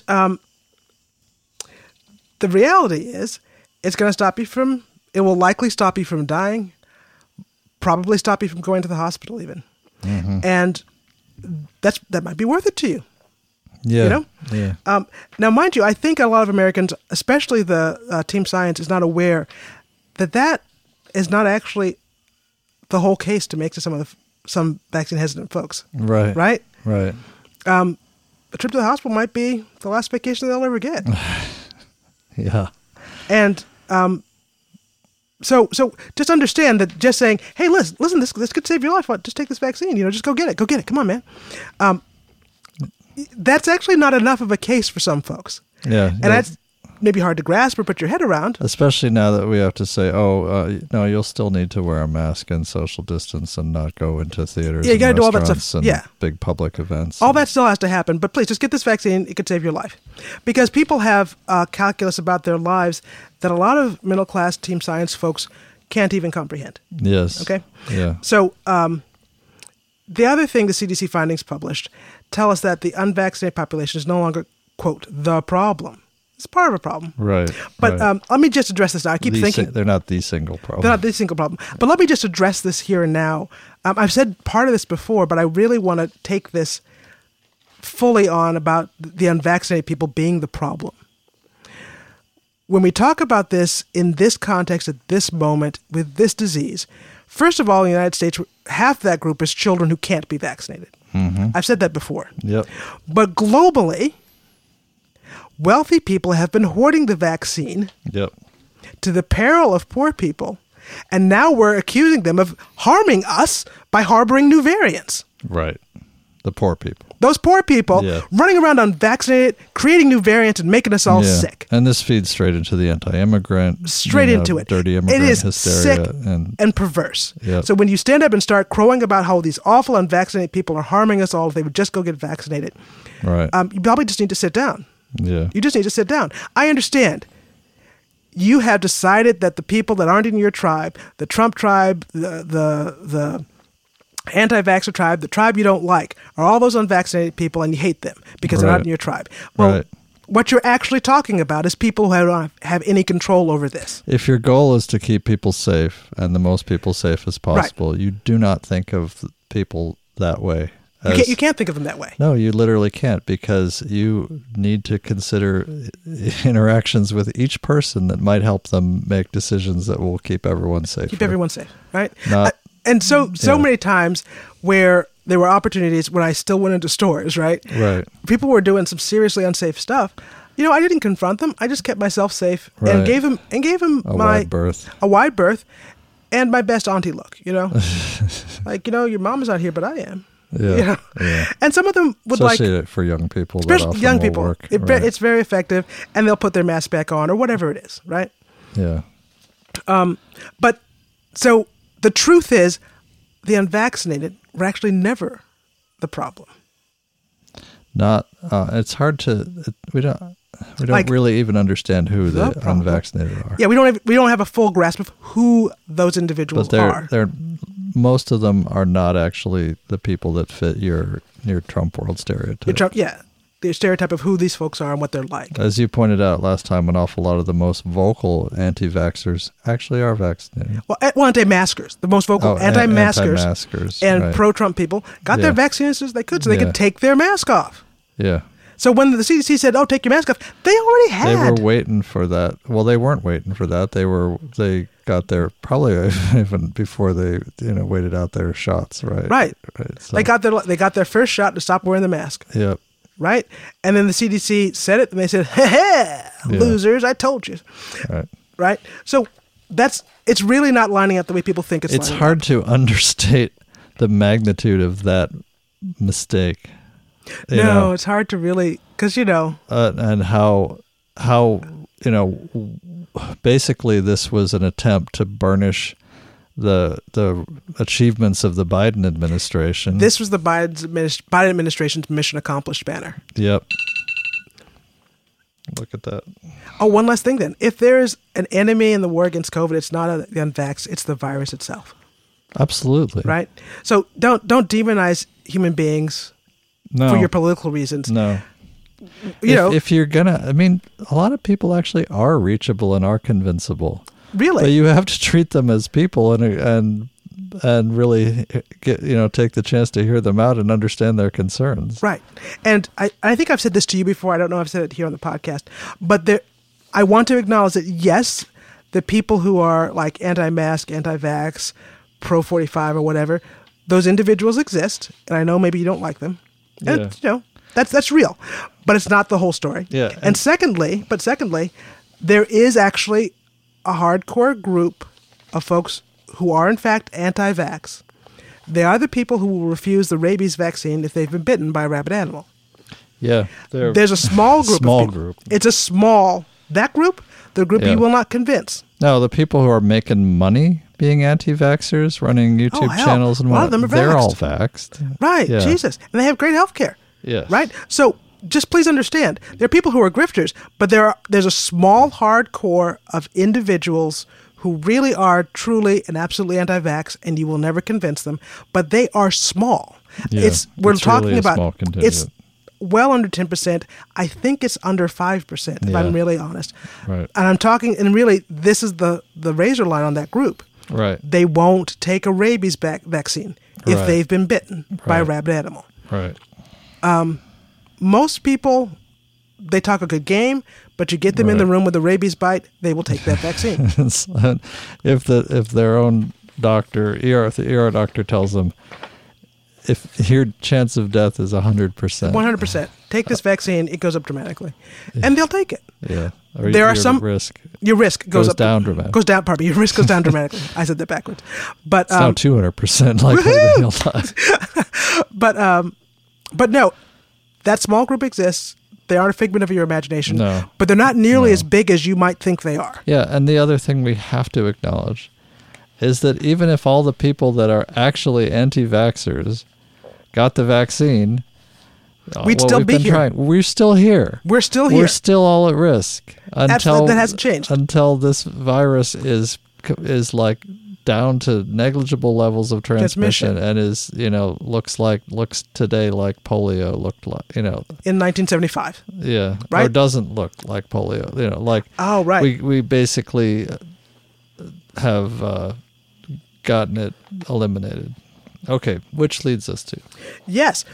the reality is it will likely stop you from dying, probably stop you from going to the hospital even. Mm-hmm. And that might be worth it to you. Yeah. Yeah. Now, mind you, I think a lot of Americans, especially the Team Science, is not aware that is not actually the whole case to make to some vaccine hesitant folks. Right. Right? Right. A trip to the hospital might be the last vacation they'll ever get. Yeah. And so just understand that just saying, hey, listen, this could save your life. Just take this vaccine. Just go get it. Come on, man. that's actually not enough of a case for some folks. Yeah. And that's maybe hard to grasp or put your head around. Especially now that we have to say, no, you'll still need to wear a mask and social distance and not go into theaters you got to do all that stuff. And big public events. All that still has to happen. But please, just get this vaccine. It could save your life. Because people have calculus about their lives that a lot of middle-class team science folks can't even comprehend. Yes. Okay? Yeah. So the other thing the CDC findings published tell us that the unvaccinated population is no longer, quote, the problem. It's part of a problem. Right. But let me just address this now. I keep thinking... They're not the single problem. They're not the single problem. But let me just address this here and now. I've said part of this before, but I really want to take this fully on about the unvaccinated people being the problem. When we talk about this in this context at this moment with this disease, first of all, in the United States, half that group is children who can't be vaccinated. Mm-hmm. I've said that before. Yep. But globally, wealthy people have been hoarding the vaccine to the peril of poor people, and now we're accusing them of harming us by harboring new variants. Right. The poor people. Those poor people running around unvaccinated, creating new variants and making us all sick. And this feeds straight into the anti-immigrant, into it. Dirty immigrant hysteria. It is sick and perverse. Yep. So when you stand up and start crowing about how these awful unvaccinated people are harming us all if they would just go get vaccinated, right? You probably just need to sit down. Yeah. You just need to sit down. I understand. You have decided that the people that aren't in your tribe, the Trump tribe, the anti-vaxxer tribe, the tribe you don't like, are all those unvaccinated people, and you hate them because they're not in your tribe. Well, what you're actually talking about is people who don't have any control over this. If your goal is to keep people safe and the most people safe as possible, you do not think of people that way. You can't think of them that way. No, you literally can't, because you need to consider interactions with each person that might help them make decisions that will keep everyone safe. Keep everyone safe, right? And so many times where there were opportunities when I still went into stores, right? Right. People were doing some seriously unsafe stuff. You know, I didn't confront them. I just kept myself safe and gave him a wide berth and my best auntie look, you know? Like, you know, your mom is not here, but I am. Yeah, you know? And some of them would especially for young people. Especially young people. Work, it's very effective, and they'll put their mask back on or whatever it is, right? Yeah. But so the truth is, the unvaccinated were actually never the problem. It's hard to we don't really even understand who the unvaccinated are. Yeah, we don't have a full grasp of who those individuals are. Most of them are not actually the people that fit your Trump world stereotype. The stereotype of who these folks are and what they're like. As you pointed out last time, an awful lot of the most vocal anti-vaxxers actually are vaccinated. Well, anti-maskers. The most vocal anti-maskers and pro-Trump people got their vaccine as soon as they could, so they could take their mask off. Yeah. So when the CDC said, "Oh, take your mask off," they already had. They were waiting for that. Well, they weren't waiting for that. They got their probably even before they waited out their shots. Right. Right. So. They got their first shot to stop wearing the mask. Yep. Right. And then the CDC said it, and they said, "Hey, losers! I told you." Right. Right. So it's really not lining up the way people think it's. It's hard to understate the magnitude of that mistake. It's hard to really, because and how basically this was an attempt to burnish the achievements of the Biden administration. This was the Biden administration's mission accomplished banner. Yep. Look at that. Oh, one last thing then. If there is an enemy in the war against COVID, it's not the unvaxxed, it's the virus itself. Absolutely. Right? So don't demonize human beings for your political reasons. No. If you're gonna, a lot of people actually are reachable and are convincible. Really? But you have to treat them as people and really take the chance to hear them out and understand their concerns. Right. And I think I've said this to you before. I don't know if I've said it here on the podcast, but I want to acknowledge that yes, the people who are like anti-mask, anti-vax, pro-45 or whatever, those individuals exist, and I know maybe you don't like them. And, that's real, but it's not the whole story. Yeah. And secondly, there is actually a hardcore group of folks who are in fact anti-vax. They are the people who will refuse the rabies vaccine if they've been bitten by a rabid animal. Yeah. There's a small group. Small group. It's a small, that group, the group you will not convince. No, the people who are making money being anti-vaxxers, running YouTube channels and whatnot, they're all vaxxed. Right, yeah. Jesus. And they have great health care. Yes. Right? So just please understand, there are people who are grifters, but there's a small, hard core of individuals who really are truly and absolutely anti-vax, and you will never convince them, but they are small. Yeah, we're talking really about, small contingent. It's well under 10%. I think it's under 5%, if I'm really honest. Right. And I'm talking, and really, this is the razor line on that group. Right. They won't take a rabies vaccine if they've been bitten by a rabid animal. Right. Most people, they talk a good game, but you get them in the room with a rabies bite, they will take that vaccine. if their own doctor, the ER doctor tells them, if your chance of death is 100%. 100%. Take this vaccine, it goes up dramatically. And they'll take it. Yeah. Or there are some risk. Your risk goes up down dramatically. Goes down, pardon me. Your risk goes down dramatically. I said that backwards. But it's now 200% likely that he'll die. But no, that small group exists. They aren't a figment of your imagination. No. But they're not nearly as big as you might think they are. Yeah, and the other thing we have to acknowledge is that even if all the people that are actually anti-vaxxers got the vaccine, we'd still be here. We're still here. We're still here. We're still all at risk until that hasn't changed. Until this virus is like down to negligible levels of transmission and is looks today like polio looked like in 1975. Yeah, right. Or doesn't look like polio. Like oh right. We basically have gotten it eliminated. Okay, which leads us to yes.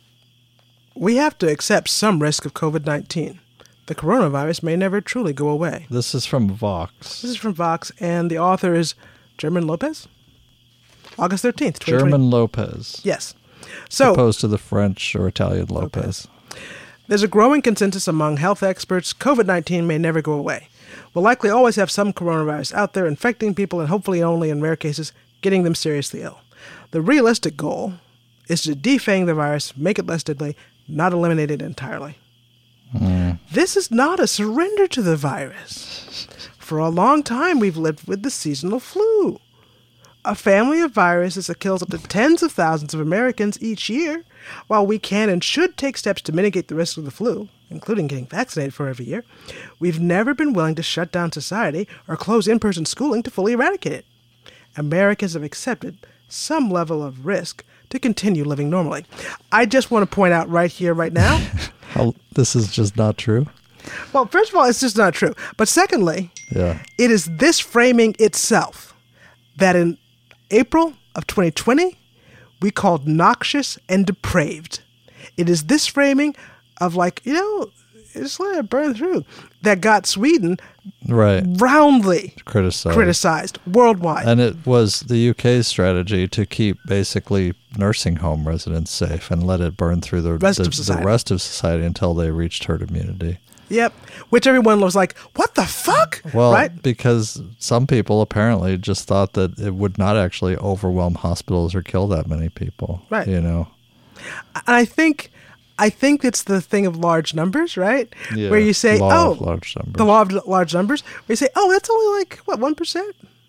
We have to accept some risk of COVID-19. The coronavirus may never truly go away. This is from Vox. This is from Vox, and the author is German Lopez? August 13th, 2020. German Lopez. Yes. So, opposed to the French or Italian Lopez. There's a growing consensus among health experts COVID-19 may never go away. We'll likely always have some coronavirus out there infecting people and hopefully only in rare cases getting them seriously ill. The realistic goal is to defang the virus, make it less deadly, not eliminate it entirely. This is not a surrender to the virus. For a long time, we've lived with the seasonal flu, a family of viruses that kills up to tens of thousands of Americans each year. While we can and should take steps to mitigate the risk of the flu, including getting vaccinated for every year, we've never been willing to shut down society or close in-person schooling to fully eradicate it. Americans have accepted some level of risk to continue living normally. I just want to point out right here, right now. This is just not true? Well, first of all, it's just not true. But secondly, it is this framing itself that in April of 2020, we called noxious and depraved. It is this framing of just let it burn through that got Sweden roundly criticized worldwide. And it was the UK's strategy to keep basically nursing home residents safe and let it burn through the rest of society until they reached herd immunity. Yep. Which everyone was like, what the fuck? Well, right? Because some people apparently just thought that it would not actually overwhelm hospitals or kill that many people. Right. And I think it's the thing of large numbers, right? Yeah, where you say, the law of large numbers. Where you say, that's only 1%?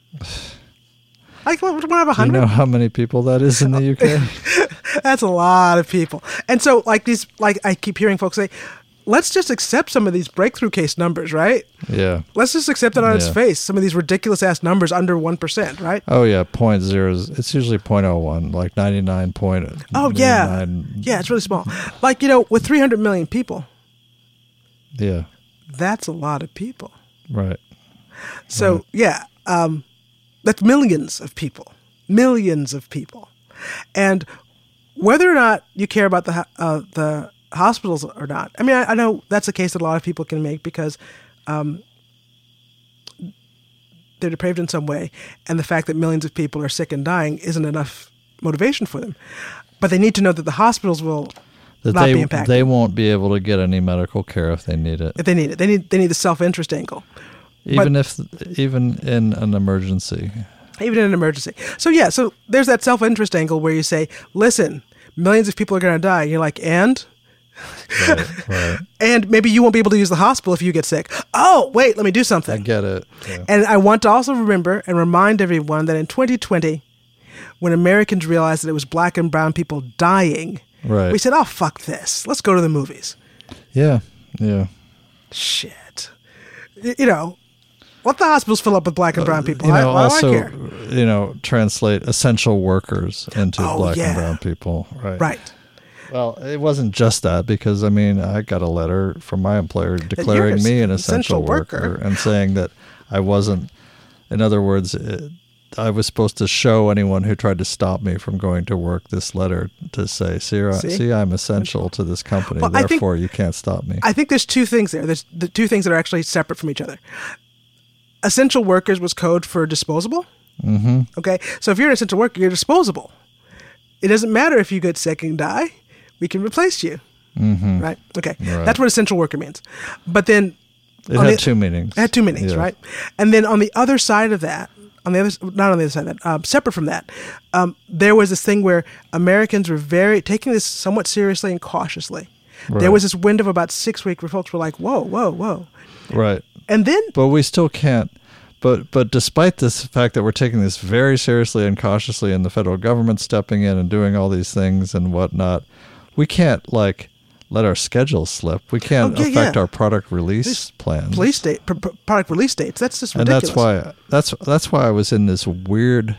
Like 1 out of 100? Do you know how many people that is in the UK? That's a lot of people. And so I keep hearing folks say, let's just accept some of these breakthrough case numbers, right? Yeah. Let's just accept it on its face. Some of these ridiculous ass numbers under 1%, right? Oh yeah, 0.0. It's usually 0.01, like 99 point. Oh yeah, yeah. It's really small. Like with 300 million people. Yeah. That's a lot of people. Right. So that's millions of people, and whether or not you care about the hospitals or not. I mean, I know that's a case that a lot of people can make because they're depraved in some way, and the fact that millions of people are sick and dying isn't enough motivation for them. But they need to know that the hospitals will not be impacted. They won't be able to get any medical care if they need it. If they need it, they need the self-interest angle. Even in an emergency. Even in an emergency. So there's that self-interest angle where you say, listen, millions of people are going to die. And you're like, and Right. And maybe you won't be able to use the hospital if you get sick. Oh, wait, let me do something. I get it. Yeah. And I want to also remember and remind everyone that in 2020, when Americans realized that it was black and brown people dying, we said, oh, fuck this. Let's go to the movies. Yeah. Shit. Let the hospitals fill up with black and brown people. Also, I care. Translate essential workers into black and brown people. Right. Well, it wasn't just that, because, I got a letter from my employer declaring me an essential worker and saying that I wasn't, in other words, I was supposed to show anyone who tried to stop me from going to work this letter to say, see, I'm essential to this company, therefore you can't stop me. I think there's two things there. There's the two things that are actually separate from each other. Essential workers was code for disposable. Mm-hmm. Okay, so if you're an essential worker, you're disposable. It doesn't matter if you get sick and die. We can replace you. Mm-hmm. Right? Okay. Right. That's what essential worker means. But then... It had two meanings. It had two meanings, right? And then on the other side of that, separate from that, there was this thing where Americans were taking this somewhat seriously and cautiously. Right. There was this window of about 6 weeks where folks were like, whoa. Right. And then... But we still can't... But despite this fact that we're taking this very seriously and cautiously, and the federal government stepping in and doing all these things and whatnot, we can't let our schedule slip. We can't affect our product release plans. Product release dates. That's just ridiculous. And that's why I was in this weird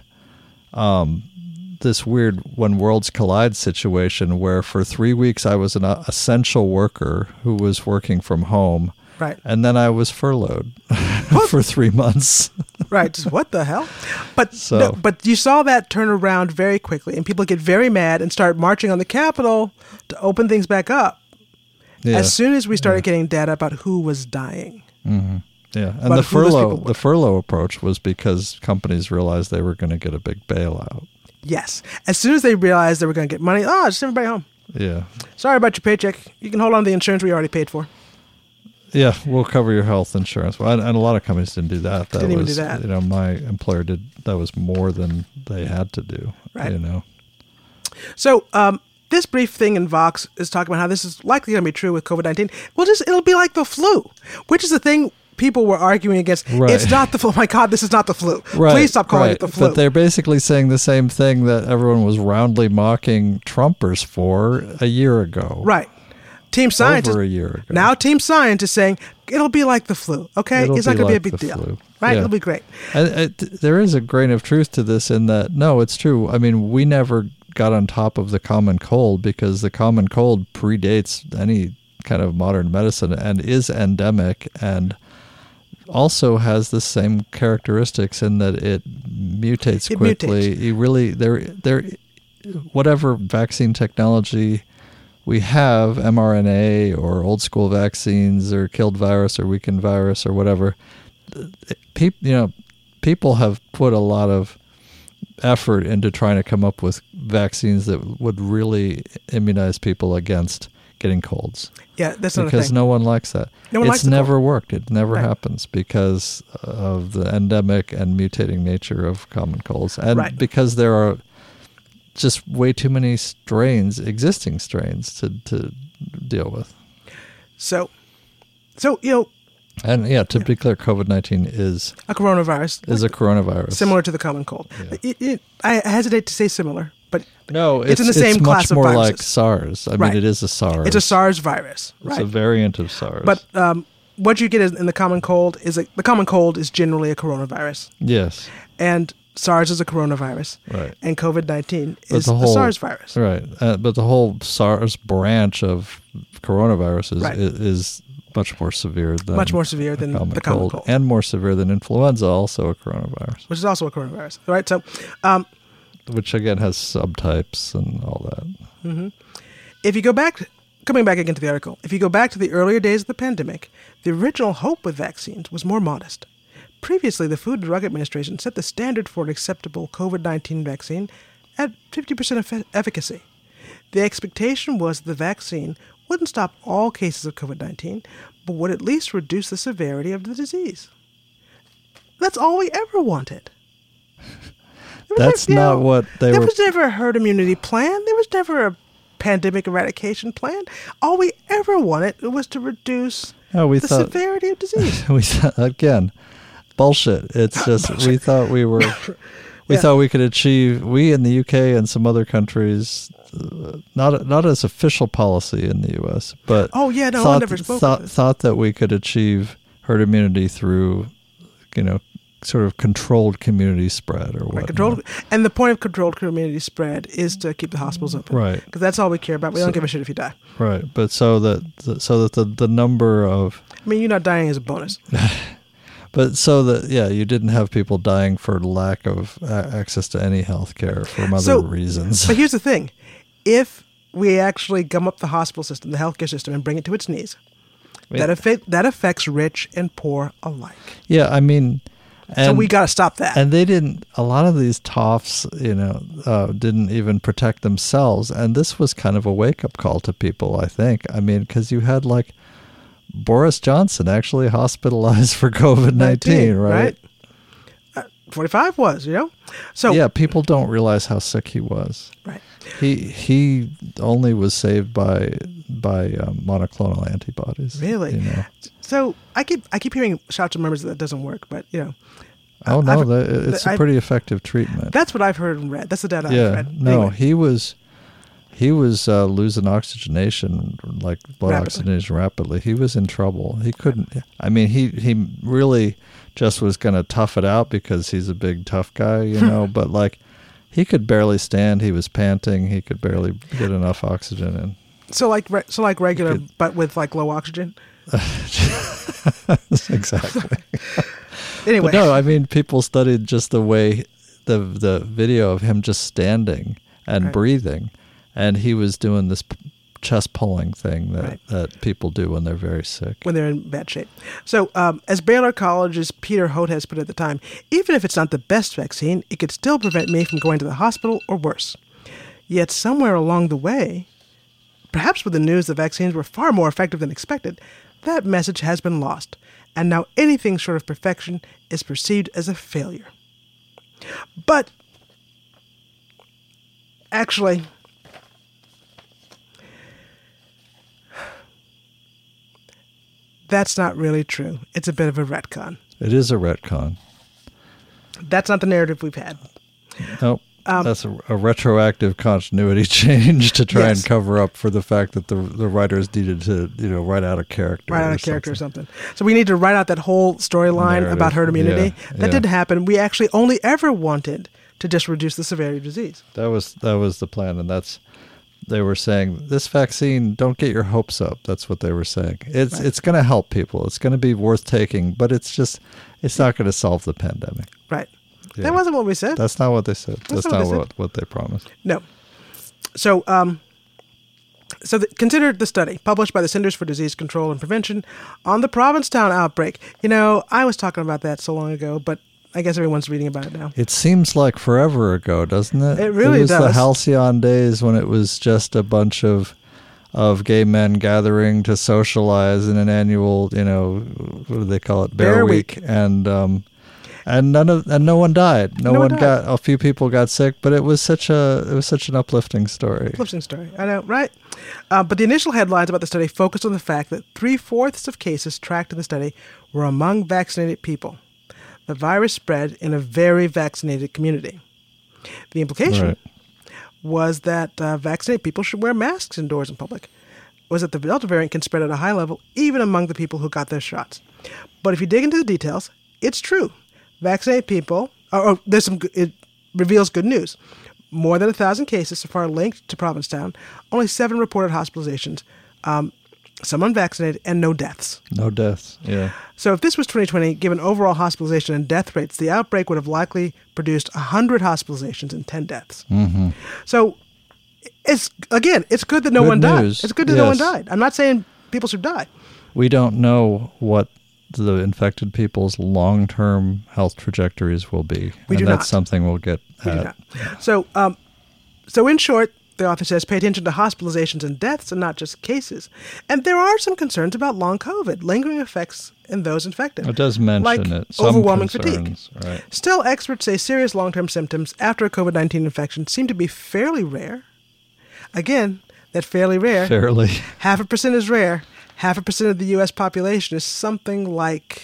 when worlds collide situation where for 3 weeks I was an essential worker who was working from home. Right. And then I was furloughed for 3 months. Right. What the hell? But you saw that turn around very quickly, and people get very mad and start marching on the Capitol to open things back up. Yeah. As soon as we started getting data about who was dying. Mm-hmm. Yeah. And the furlough approach was because companies realized they were going to get a big bailout. Yes. As soon as they realized they were going to get money, just everybody home. Yeah. Sorry about your paycheck. You can hold on to the insurance we already paid for. Yeah, we'll cover your health insurance. Well, and a lot of companies didn't do that. Didn't even do that. My employer did. That was more than they had to do. Right. So this brief thing in Vox is talking about how this is likely going to be true with COVID-19. It'll be like the flu, which is the thing people were arguing against. Right. It's not the flu. Oh my God, this is not the flu. Right. Please stop calling it the flu. But they're basically saying the same thing that everyone was roundly mocking Trumpers for a year ago. Right. Team scientists, over a year ago. Now Team Science is saying it'll be like the flu, okay? It's not going to be a big deal, flu. Right? Yeah. It'll be great. And there is a grain of truth to this in that, no, it's true. We never got on top of the common cold because the common cold predates any kind of modern medicine and is endemic and also has the same characteristics in that it mutates quickly. You really, whatever vaccine technology we have, mRNA or old school vaccines or killed virus or weakened virus or whatever, people have put a lot of effort into trying to come up with vaccines that would really immunize people against getting colds. Yeah, that's not a thing. Because no one likes that. It's never worked. It never happens because of the endemic and mutating nature of common colds. And because there are just way too many existing strains to deal with. So and to be clear, COVID-19 is a coronavirus. Is a coronavirus similar to the common cold. Yeah. I hesitate to say similar, but no, it's in the same class of viruses. It's much more like SARS. I mean, it is a SARS. It's a SARS virus. It's a variant of SARS. But what you get in the common cold is the common cold is generally a coronavirus. Yes. And SARS is a coronavirus, right? And COVID-19 is a SARS virus, right? But the whole SARS branch of coronaviruses is much more severe than the common cold, and more severe than influenza, also a coronavirus, which is also a coronavirus, right? So, which again has subtypes and all that. Mm-hmm. If you go back, coming back again to the article, if you go back to the earlier days of the pandemic, the original hope with vaccines was more modest. Previously, the Food and Drug Administration set the standard for an acceptable COVID-19 vaccine at 50% efficacy. The expectation was the vaccine wouldn't stop all cases of COVID-19, but would at least reduce the severity of the disease. That's all we ever wanted. That's not what they were... There was never a herd immunity plan. There was never pandemic eradication plan. All we ever wanted was to reduce the severity of disease. We thought, again, bullshit. It's just bullshit. We thought we were. We thought we could achieve. We in the UK and some other countries, not as official policy in the US, but thought that we could achieve herd immunity through, sort of controlled community spread or whatnot. And the point of controlled community spread is to keep the hospitals open, right? Because that's all we care about. We don't give a shit if you die, right? But so that the number of, you're not dying is a bonus. But so that, you didn't have people dying for lack of access to any health care from other reasons. But here's the thing. If we actually gum up the hospital system, the healthcare system, and bring it to its knees, that affects rich and poor alike. Yeah, so we got to stop that. And a lot of these toffs, didn't even protect themselves. And this was kind of a wake-up call to people, I think. because you had Boris Johnson actually hospitalized for COVID-19, right? 45 was, So yeah, people don't realize how sick he was. Right. He only was saved by monoclonal antibodies. Really? So I keep hearing shouts and murmurs that doesn't work, but Oh no, it's a pretty effective treatment. That's what I've heard and read. That's the data I've read. No, anyway. he was losing oxygenation, blood oxygenation rapidly. He was in trouble. He couldn't. He really just was going to tough it out because he's a big tough guy, But he could barely stand. He was panting. He could barely get enough oxygen in. So regular, but with low oxygen. Exactly. Anyway, but no, people studied just the way the video of him just standing and breathing. And he was doing this chest pulling thing that people do when they're very sick. When they're in bad shape. So as Baylor College's Peter Hotez put it at the time, even if it's not the best vaccine, it could still prevent me from going to the hospital or worse. Yet somewhere along the way, perhaps with the news that vaccines were far more effective than expected, that message has been lost. And now anything short of perfection is perceived as a failure. But actually, that's not really true. It's a bit of a retcon. It is a retcon. That's not the narrative we've had. Nope. That's a retroactive continuity change to try and cover up for the fact that the writers needed to, write out a character. Write out a character or something. So we need to write out that whole storyline about herd immunity. That didn't happen. We actually only ever wanted to just reduce the severity of disease. That was the plan, and they were saying, this vaccine, don't get your hopes up. That's what they were saying. It's going to help people. It's going to be worth taking, but it's not going to solve the pandemic. Right. Yeah. That wasn't what we said. That's not what they said. That's not what they promised. No. So, consider the study published by the Centers for Disease Control and Prevention on the Provincetown outbreak. I was talking about that so long ago, but I guess everyone's reading about it now. It seems like forever ago, doesn't it? It really does. It was the halcyon days when it was just a bunch of gay men gathering to socialize in an annual, what do they call it? Bear Week. And no one died. No one got. A few people got sick, but it was such an uplifting story. Uplifting story, I know, right? But the initial headlines about the study focused on the fact that 3/4 of cases tracked in the study were among vaccinated people. The virus spread in a very vaccinated community. The implication was that vaccinated people should wear masks indoors in public. Was that the Delta variant can spread at a high level even among the people who got their shots. But if you dig into the details, it's true. Vaccinated people, it reveals good news. More than 1,000 cases so far linked to Provincetown, only 7 reported hospitalizations, some unvaccinated, and no deaths. No deaths, yeah. So if this was 2020, given overall hospitalization and death rates, the outbreak would have likely produced 100 hospitalizations and 10 deaths. Mm-hmm. So, it's good that no one died. It's good that no one died. I'm not saying people should die. We don't know what the infected people's long-term health trajectories will be. That's something we'll get at. So in short, the author says, pay attention to hospitalizations and deaths and not just cases. And there are some concerns about long COVID, lingering effects in those infected. It does mention it. Some overwhelming concerns, fatigue. Right. Still, experts say serious long-term symptoms after a COVID-19 infection seem to be fairly rare. Again, yet fairly rare. Fairly. 0.5% is rare. 0.5% of the U.S. population is something like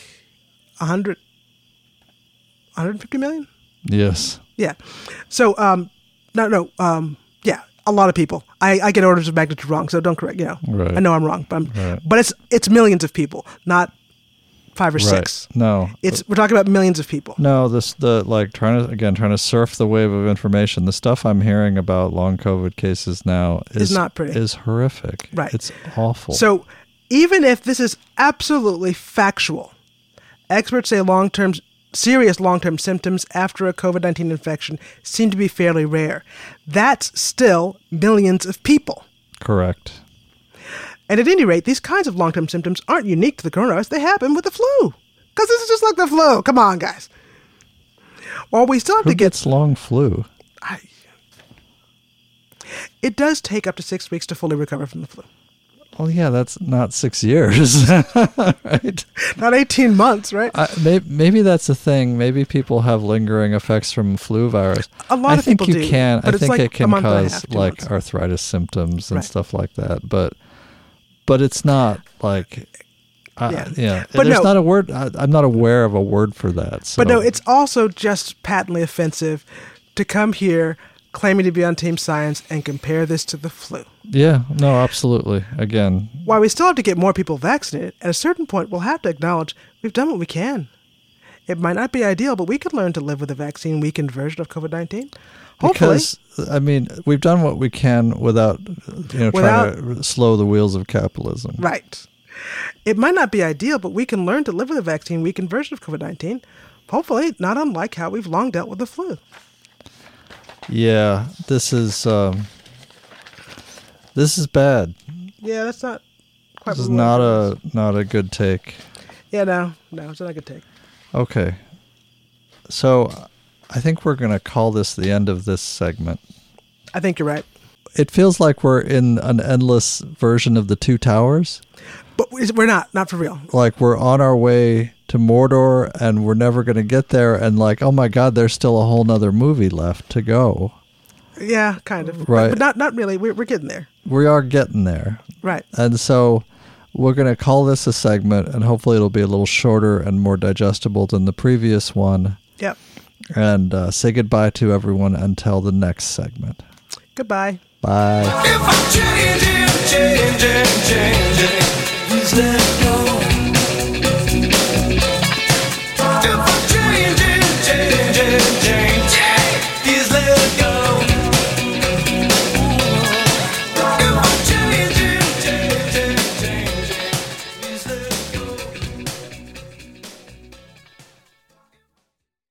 150 million? Yes. Yeah. So, yeah, a lot of people. I get orders of magnitude wrong, so don't correct. Right. I know I'm wrong, but it's millions of people, not 5 or 6. No, we're talking about millions of people. No, trying to surf the wave of information. The stuff I'm hearing about long COVID cases now is not pretty. Is horrific. Right. It's awful. So even if this is absolutely factual, experts say serious long-term symptoms after a COVID-19 infection seem to be fairly rare. That's still millions of people. Correct. And at any rate, these kinds of long-term symptoms aren't unique to the coronavirus. They happen with the flu. Because this is just like the flu. Come on, guys. Well, we still have to get... Who gets long flu? It does take up to 6 weeks to fully recover from the flu. Well, yeah, that's not 6 years, right? Not 18 months, right? Maybe that's a thing. Maybe people have lingering effects from flu virus. A lot of people do. I think it can cause months. arthritis symptoms and stuff like that. But it's not like, But there's not a word. I'm not aware of a word for that. So. But no, it's also just patently offensive to come here claiming to be on Team Science and compare this to the flu. Yeah, no, absolutely. Again, while we still have to get more people vaccinated, at a certain point we'll have to acknowledge we've done what we can. It might not be ideal, but we could learn to live with a vaccine-weakened version of COVID-19. Hopefully. Because, we've done what we can without trying to slow the wheels of capitalism. Right. It might not be ideal, but we can learn to live with a vaccine-weakened version of COVID-19. Hopefully, not unlike how we've long dealt with the flu. Yeah, this is bad. Yeah, that's not quite. This is not a good take. Yeah, no, it's not a good take. Okay, so I think we're going to call this the end of this segment. I think you're right. It feels like we're in an endless version of the Two Towers. But we're not for real. Like we're on our way to Mordor and we're never going to get there. And like, oh my God, there's still a whole nother movie left to go. Yeah, kind of. Right. But not really. We're getting there. We are getting there. Right. And so we're going to call this a segment and hopefully it'll be a little shorter and more digestible than the previous one. Yep. And say goodbye to everyone until the next segment. Goodbye. Bye. If I'm changing, please let go.